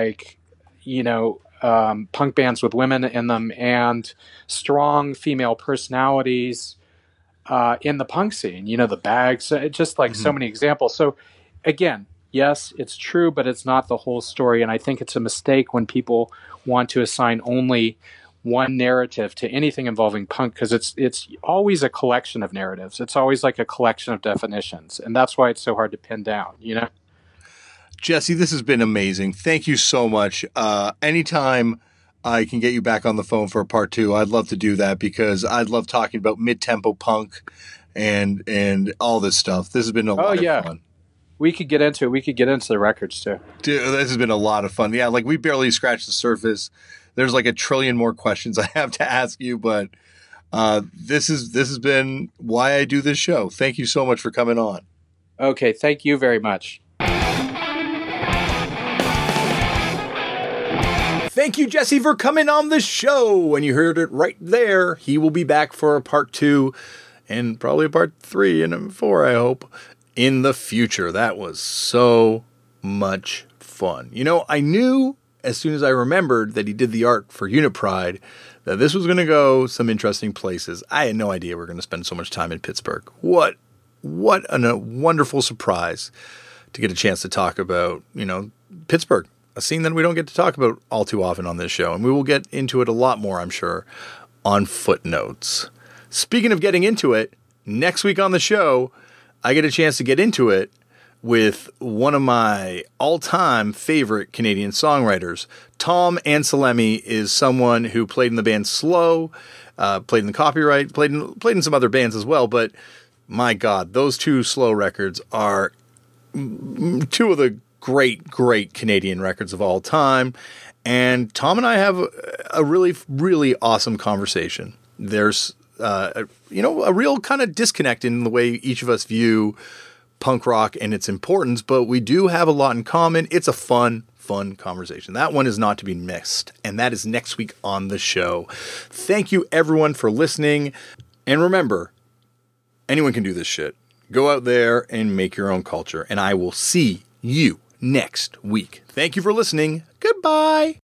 [SPEAKER 2] punk bands with women in them and strong female personalities in the punk scene. The Bags, just like so many examples. So again, yes, it's true, but it's not the whole story. And I think it's a mistake when people want to assign only one narrative to anything involving punk, because it's always a collection of narratives. It's always like a collection of definitions. And that's why it's so hard to pin down,
[SPEAKER 1] Jesse, this has been amazing. Thank you so much. Anytime I can get you back on the phone for a part two, I'd love to do that because I'd love talking about mid-tempo punk and all this stuff. This has been a lot of fun.
[SPEAKER 2] We could get into it. We could get into the records too.
[SPEAKER 1] Dude, this has been a lot of fun. Yeah, like we barely scratched the surface. There's like a trillion more questions I have to ask you, but this has been why I do this show. Thank you so much for coming on.
[SPEAKER 2] Okay, thank you very much.
[SPEAKER 1] Thank you, Jesse, for coming on the show. And you heard it right there. He will be back for a part 2 and probably a part 3 and 4, I hope, in the future. That was so much fun. You know, I knew as soon as I remembered that he did the art for Unipride that this was going to go some interesting places. I had no idea we were going to spend so much time in Pittsburgh. What a wonderful surprise to get a chance to talk about, you know, Pittsburgh, a scene that we don't get to talk about all too often on this show. And we will get into it a lot more, I'm sure, on Footnotes. Speaking of getting into it, next week on the show, I get a chance to get into it with one of my all-time favorite Canadian songwriters. Tom Anselmi is someone who played in the band Slow, played in the Copyright, played in some other bands as well, but my God, those 2 Slow records are 2 of the great Canadian records of all time. And Tom and I have a really, really awesome conversation. There's, a real kind of disconnect in the way each of us view punk rock and its importance, but we do have a lot in common. It's a fun conversation. That one is not to be missed. And that is next week on the show. Thank you everyone for listening. And remember, anyone can do this shit. Go out there and make your own culture. And I will see you next week. Thank you for listening. Goodbye.